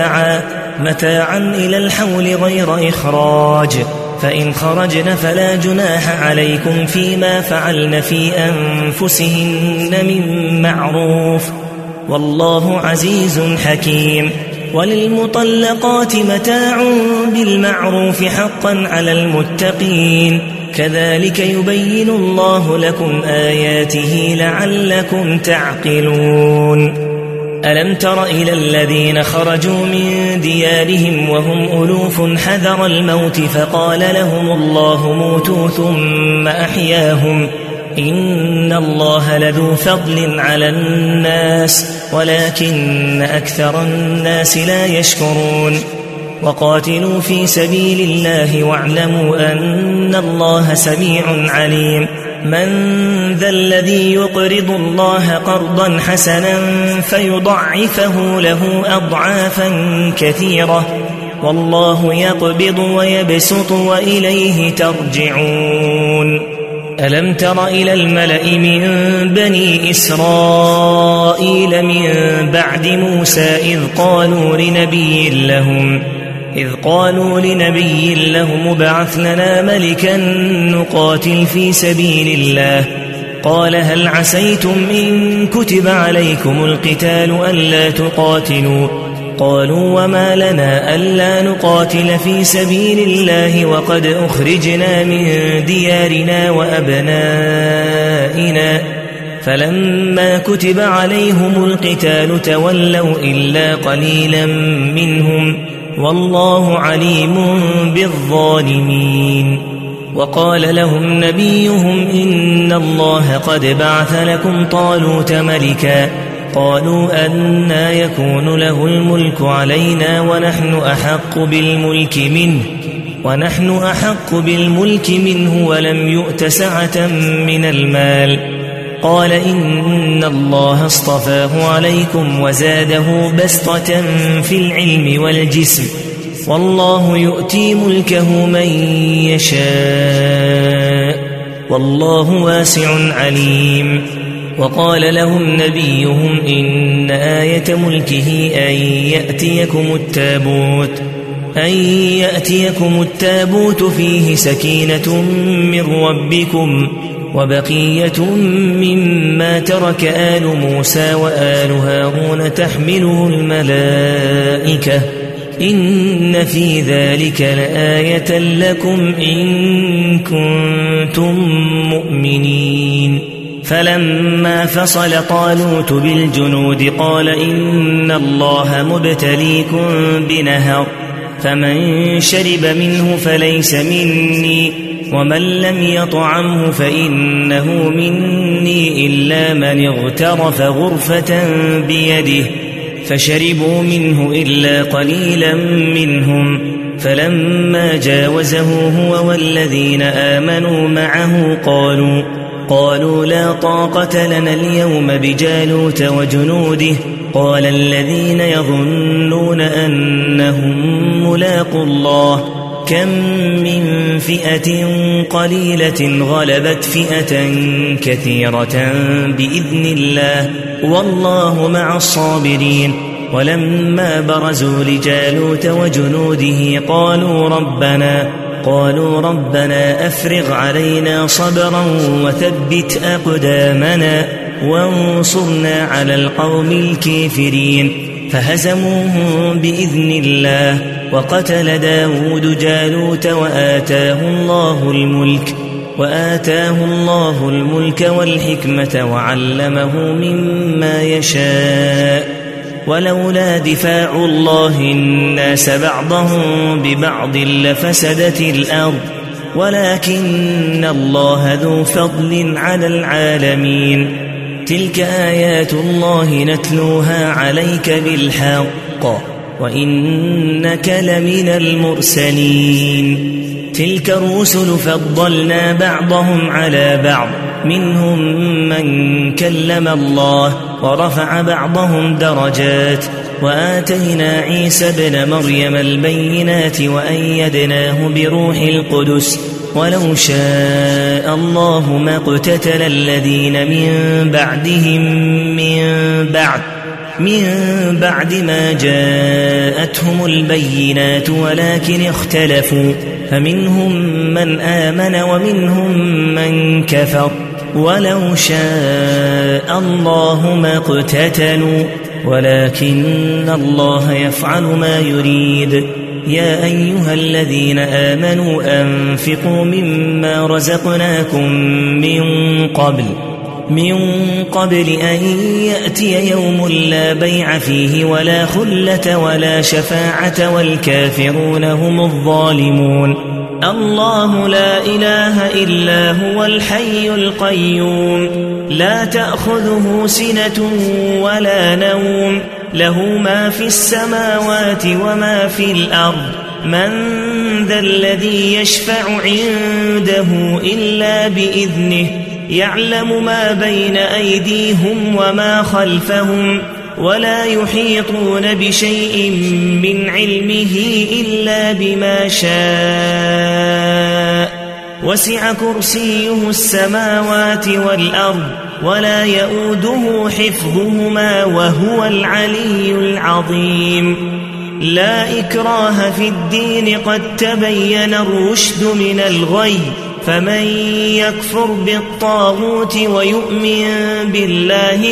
متاعا إلى الحول غير إخراج فإن خرجن فلا جناح عليكم فيما فعلن في أنفسهن من معروف والله عزيز حكيم وللمطلقات متاع بالمعروف حقا على المتقين كذلك يبين الله لكم آياته لعلكم تعقلون ألم تر إلى الذين خرجوا من ديارهم وهم ألوف حذر الموت فقال لهم الله موتوا ثم أحياهم إن الله لذو فضل على الناس ولكن أكثر الناس لا يشكرون وقاتلوا في سبيل الله واعلموا أن الله سميع عليم من ذا الذي يقرض الله قرضا حسنا فيضعفه له أضعافا كثيرة والله يقبض ويبسط وإليه ترجعون ألم تر إلى الملأ من بني إسرائيل من بعد موسى إذ قالوا لنبي لهم ابعث لنا ملكا نقاتل في سبيل الله قال هل عسيتم إن كتب عليكم القتال ألا تقاتلوا قالوا وما لنا ألا نقاتل في سبيل الله وقد أخرجنا من ديارنا وأبنائنا فلما كتب عليهم القتال تولوا إلا قليلا منهم والله عليم بالظالمين وقال لهم نبيهم إن الله قد بعث لكم طالوت ملكا قالوا أنى يكون له الملك علينا ونحن أحق بالملك منه ولم يؤت سعة من المال. قال إن الله اصطفاه عليكم وزاده بسطة في العلم والجسم والله يؤتي ملكه من يشاء والله واسع عليم. وقال لهم نبيهم إن آية ملكه أن يأتيكم التابوت فيه سكينة من ربكم وبقية مما ترك آل موسى وآل هارون تحمله الملائكة إن في ذلك لآية لكم إن كنتم مؤمنين. فلما فصل طالوت بالجنود قال إن الله مبتليكم بنهر فمن شرب منه فليس مني ومن لم يطعمه فإنه مني إلا من اغترف غرفة بيده فشربوا منه إلا قليلا منهم. فلما جاوزه هو والذين آمنوا معه قالوا لا طاقة لنا اليوم بجالوت وجنوده. قال الذين يظنون أنهم ملاقوا الله كم من فئة قليلة غلبت فئة كثيرة بإذن الله والله مع الصابرين. ولما برزوا لجالوت وجنوده قالوا ربنا أفرغ علينا صبرا وثبت أقدامنا وانصرنا على القوم الكافرين. فهزموهم بإذن الله وقتل داود جالوت وآتاه الله الملك والحكمة وعلمه مما يشاء. ولولا دفاع الله الناس بعضهم ببعض لفسدت الأرض ولكن الله ذو فضل على العالمين. تلك آيات الله نتلوها عليك بالحق وإنك لمن المرسلين. تلك الرسل فضلنا بعضهم على بعض منهم من كلم الله ورفع بعضهم درجات وآتينا عيسى ابن مريم البينات وأيدناه بروح القدس ولو شاء الله ما اقتتل الذين من بعد ما جاءتهم البينات ولكن اختلفوا فمنهم من آمن ومنهم من كفر ولو شاء الله ما اقتتلوا ولكن الله يفعل ما يريد. يا أيها الذين آمنوا أنفقوا مما رزقناكم من قبل أن يأتي يوم لا بيع فيه ولا خلة ولا شفاعة والكافرون هم الظالمون. الله لا إله إلا هو الحي القيوم لا تأخذه سنة ولا نوم له ما في السماوات وما في الأرض من ذا الذي يشفع عنده إلا بإذنه يعلم ما بين أيديهم وما خلفهم ولا يحيطون بشيء من علمه إلا بما شاء وسع كرسيه السماوات والأرض ولا يؤوده حفظهما وهو العلي العظيم. لا إكراه في الدين قد تبين الرشد من الغي فمن يكفر بالطاغوت ويؤمن بالله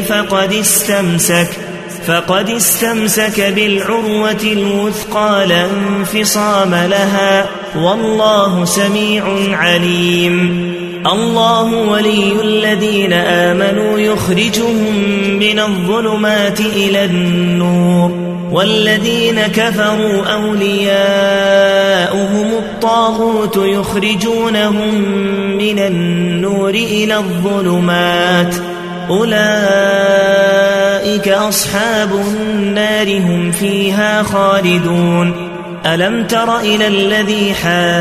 فقد استمسك بالعروة الوثقى لا انفصام لها والله سميع عليم. الله ولي الذين آمنوا يخرجهم من الظلمات إلى النور والذين كفروا أولياؤهم الطاغوت يخرجونهم من النور إلى الظلمات أولئك أصحاب النار هم فيها خالدون ألم تر إلى الذي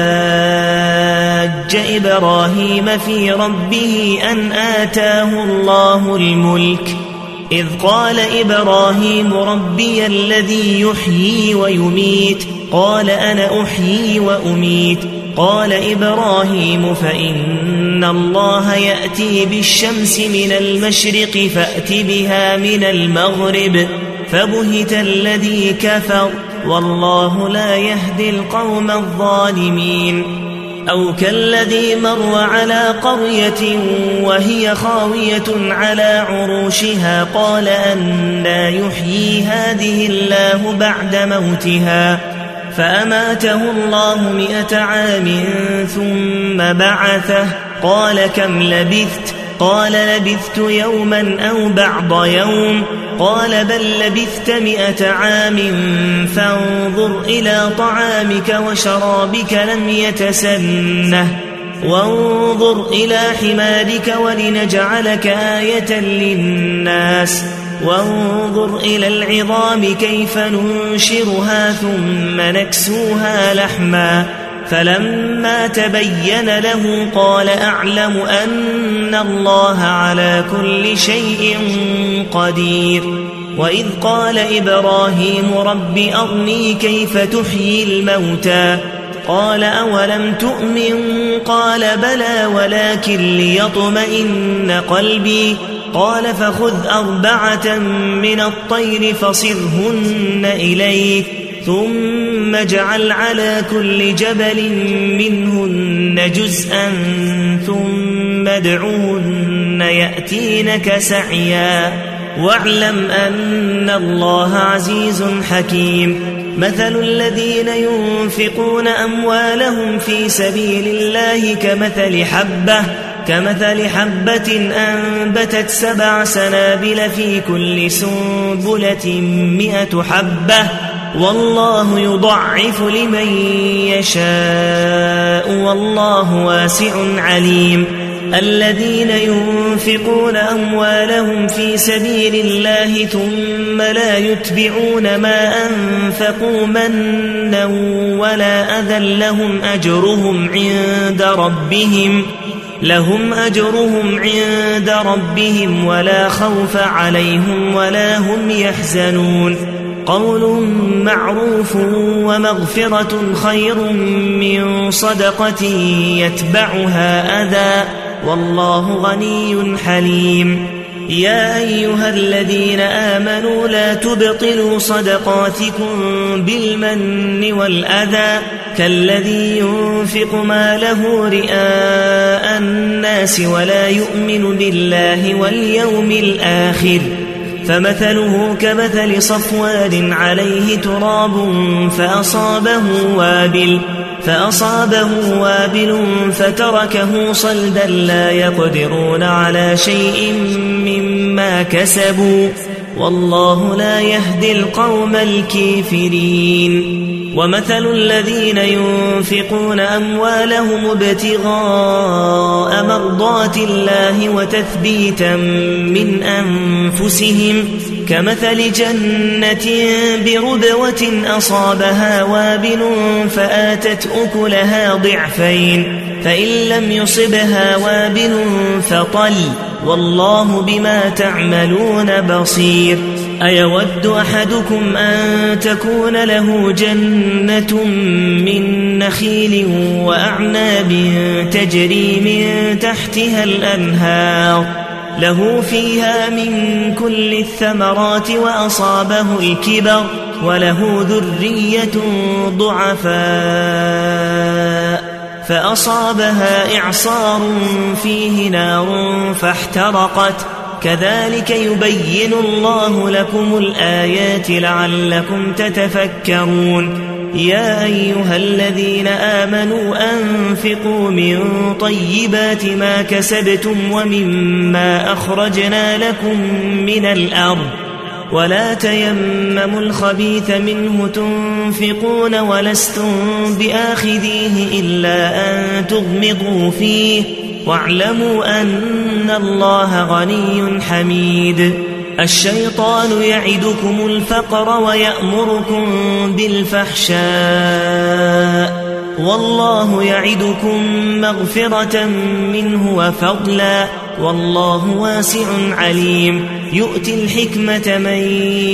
حاج إبراهيم في ربه أن آتاه الله الملك إذ قال إبراهيم ربي الذي يحيي ويميت قال أنا أحيي وأميت قال إبراهيم فإن الله يأتي بالشمس من المشرق فأت بها من المغرب فبهت الذي كفر والله لا يهدي القوم الظالمين أو كالذي مر على قرية وهي خاوية على عروشها قال أنى يحيي هذه الله بعد موتها فأماته الله 100 عام ثم بعثه قال كم لبثت قال لبثت يوما أو بعض يوم قال بل لبثت 100 عام فانظر إلى طعامك وشرابك لم يتسنه وانظر إلى حمارك ولنجعلك آية للناس وانظر إلى العظام كيف ننشرها ثم نكسوها لحما فلما تبين له قال أعلم أن الله على كل شيء قدير وإذ قال إبراهيم رب أرني كيف تحيي الموتى قال أولم تؤمن قال بلى ولكن ليطمئن قلبي قال فخذ 4 من الطير فصرهن إليك ثم اجعل على كل جبل منهن جزءا ثم ادعوهن يأتينك سعيا واعلم أن الله عزيز حكيم مثل الذين ينفقون أموالهم في سبيل الله كمثل حبة أنبتت 7 سنابل في كل سنبلة 100 حبة والله يضعف لمن يشاء والله واسع عليم الذين ينفقون أموالهم في سبيل الله ثم لا يتبعون ما أنفقوا منا ولا أذى لهم أجرهم عند ربهم ولا خوف عليهم ولا هم يحزنون قول معروف ومغفرة خير من صدقة يتبعها أذى والله غني حليم يا أيها الذين آمنوا لا تبطلوا صدقاتكم بالمن والأذى كالذي ينفق ماله رئاء الناس ولا يؤمن بالله واليوم الآخر فمثله كمثل صفوان عليه تراب فأصابه وابل فتركه صلدا لا يقدرون على شيء مما كسبوا والله لا يهدي القوم الكافرين ومثل الذين ينفقون أموالهم ابتغاء مرضات الله وتثبيتا من أنفسهم كمثل جنة بربوة أصابها وابل فآتت أكلها ضعفين فإن لم يصبها وابل فطل والله بما تعملون بصير أيود أحدكم أن تكون له جنة من نخيل وأعناب تجري من تحتها الأنهار له فيها من كل الثمرات وأصابه الكبر وله ذرية ضعفاء فأصابها إعصار فيه نار فاحترقت كذلك يبين الله لكم الآيات لعلكم تتفكرون يا أيها الذين آمنوا أنفقوا من طيبات ما كسبتم ومما أخرجنا لكم من الأرض ولا تيمموا الخبيث منه تنفقون ولستم بآخذيه إلا أن تغمضوا فيه واعلموا أن الله غني حميد. الشيطان يعدكم الفقر ويأمركم بالفحشاء والله يعدكم مغفرة منه وفضلا والله واسع عليم. يؤتي الحكمة من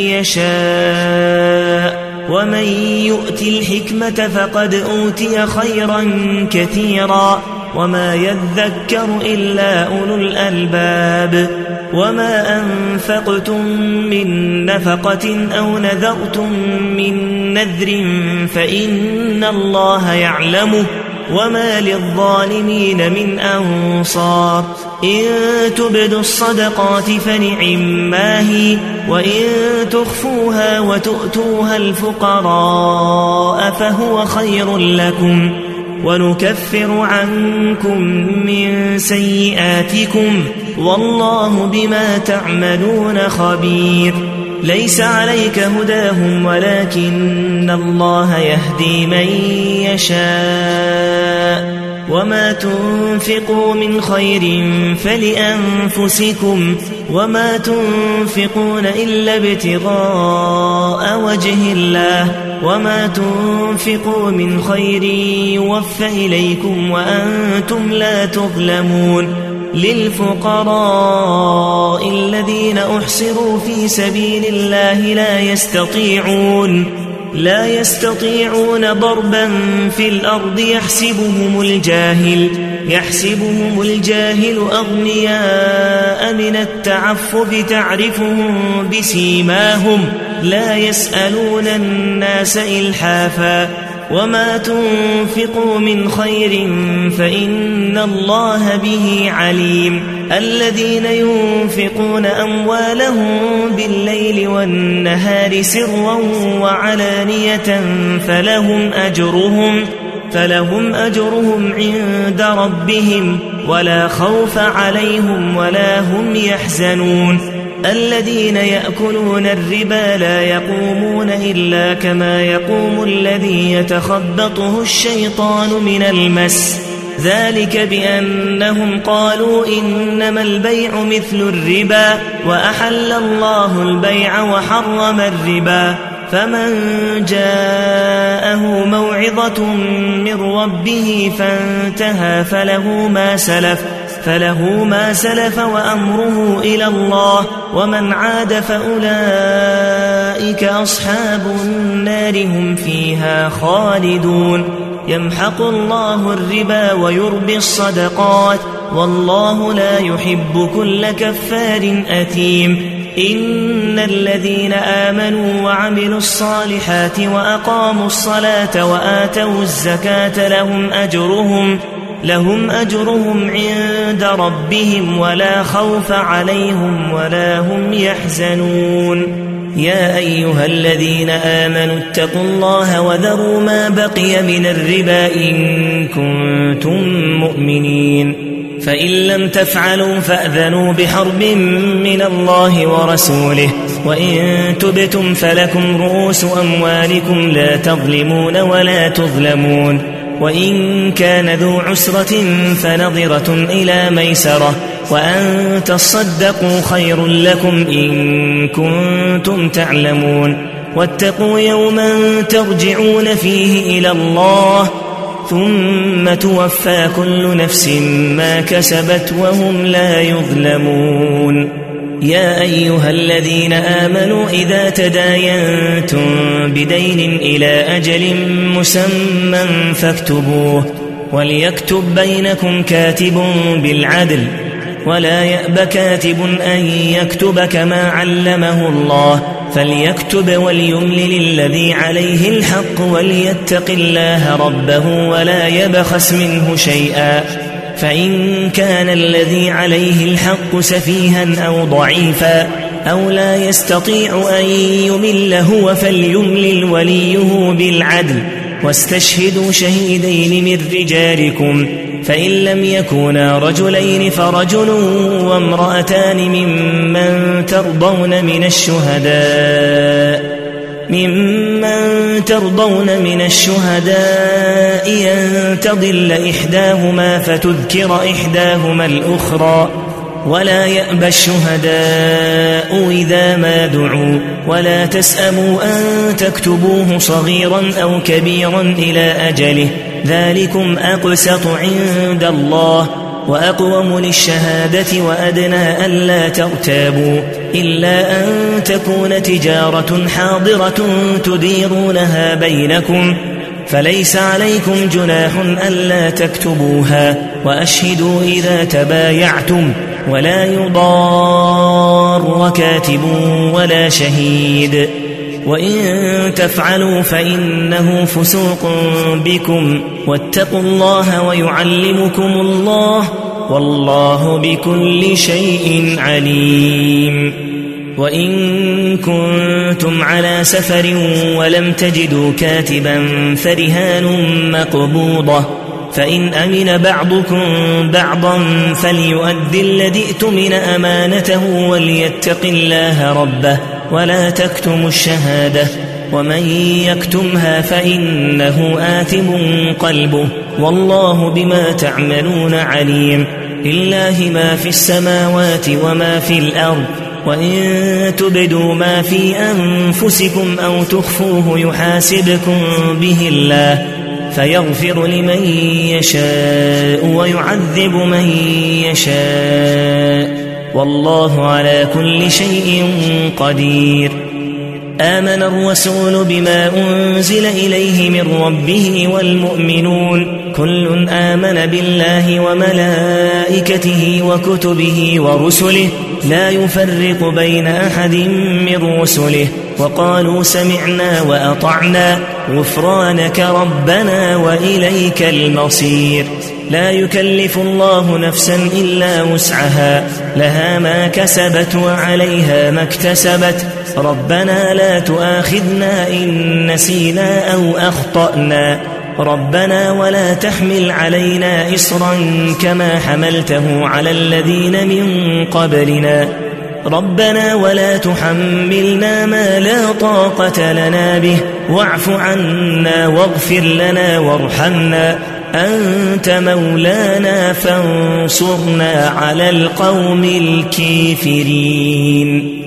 يشاء ومن يؤت الحكمة فقد أوتي خيرا كثيرا وما يذكر إلا أولو الألباب. وما أنفقتم من نفقة أو نذرتم من نذر فإن الله يعلمه وما للظالمين من أنصار. إن تبدوا الصدقات فنعما هي وإن تخفوها وتؤتوها الفقراء فهو خير لكم ونكفر عنكم من سيئاتكم والله بما تعملون خبير. ليس عليك هداهم ولكن الله يهدي من يشاء وما تنفقوا من خير فلأنفسكم وما تنفقون إلا ابتغاء وجه الله وما تنفقوا من خير يوفى إليكم وأنتم لا تظلمون. للفقراء الذين أحصروا في سبيل الله لا يستطيعون ضربا في الأرض يحسبهم الجاهل أغنياء من التعفف تعرفهم بسيماهم لا يسألون الناس إلحافا. وما تنفقوا من خير فإن الله به عليم. الذين ينفقون أموالهم بالليل والنهار سرا وعلانية فلهم أجرهم عند ربهم ولا خوف عليهم ولا هم يحزنون. الذين يأكلون الربا لا يقومون إلا كما يقوم الذي يتخبطه الشيطان من المس ذلك بأنهم قالوا إنما البيع مثل الربا وأحل الله البيع وحرم الربا. فمن جاءه موعظة من ربه فانتهى فله ما سلف وأمره إلى الله ومن عاد فأولئك أصحاب النار هم فيها خالدون. يمحق الله الربا ويربي الصدقات والله لا يحب كل كفار أثيم. إن الذين آمنوا وعملوا الصالحات وأقاموا الصلاة وآتوا الزكاة لهم أجرهم عند ربهم ولا خوف عليهم ولا هم يحزنون. يا أيها الذين آمنوا اتقوا الله وذروا ما بقي من الربا إن كنتم مؤمنين فإن لم تفعلوا فأذنوا بحرب من الله ورسوله وإن تبتم فلكم رؤوس أموالكم لا تظلمون ولا تظلمون. وإن كان ذو عسرة فنظرة إلى ميسرة وأن تصدقوا خير لكم إن كنتم تعلمون. واتقوا يوما ترجعون فيه إلى الله ثم توفى كل نفس ما كسبت وهم لا يظلمون. يا أيها الذين آمنوا إذا تداينتم بدين إلى أجل مسمى فاكتبوه وليكتب بينكم كاتب بالعدل ولا يأب كاتب أن يكتب كما علمه الله فليكتب وليملل الذي عليه الحق وليتق الله ربه ولا يبخس منه شيئا فإن كان الذي عليه الحق سفيها أو ضعيفا أو لا يستطيع أن يمل هو فليملل وليه بالعدل واستشهدوا شهيدين من رجالكم فإن لم يكونا رجلين فرجل وامرأتان ممن ترضون من الشهداء ممن ترضون من الشهداء أن تضل إحداهما فتذكر إحداهما الأخرى ولا يأبى الشهداء إذا ما دعوا ولا تسأموا أن تكتبوه صغيرا أو كبيرا إلى أجله ذلكم أقسط عند الله وأقوم للشهادة وأدنى ألا ترتابوا إلا أن تكون تجارة حاضرة تديرونها بينكم فليس عليكم جناح ألا تكتبوها وأشهدوا إذا تبايعتم ولا يضار كاتب ولا شهيد وإن تفعلوا فإنه فسوق بكم واتقوا الله ويعلمكم الله والله بكل شيء عليم وإن كنتم على سفر ولم تجدوا كاتبا فرهان مقبوضة فإن أمن بعضكم بعضا فليؤدي الذي ائتمن أمانته وليتق الله ربه ولا تكتموا الشهادة ومن يكتمها فإنه آثم قلبه والله بما تعملون عليم لله ما في السماوات وما في الأرض وإن تبدوا ما في أنفسكم أو تخفوه يحاسبكم به الله فيغفر لمن يشاء ويعذب من يشاء والله على كل شيء قدير آمن الرسول بما أنزل إليه من ربه والمؤمنون كل آمن بالله وملائكته وكتبه ورسله لا يفرق بين أحد من رسله وقالوا سمعنا وأطعنا غفرانك ربنا وإليك المصير لا يكلف الله نفسا إلا وسعها لها ما كسبت وعليها ما اكتسبت ربنا لا تؤاخذنا إن نسينا أو أخطأنا ربنا ولا تحمل علينا إصرا كما حملته على الذين من قبلنا ربنا ولا تحملنا ما لا طاقة لنا به واعف عنا واغفر لنا وارحمنا أنت مولانا فانصرنا على القوم الكافرين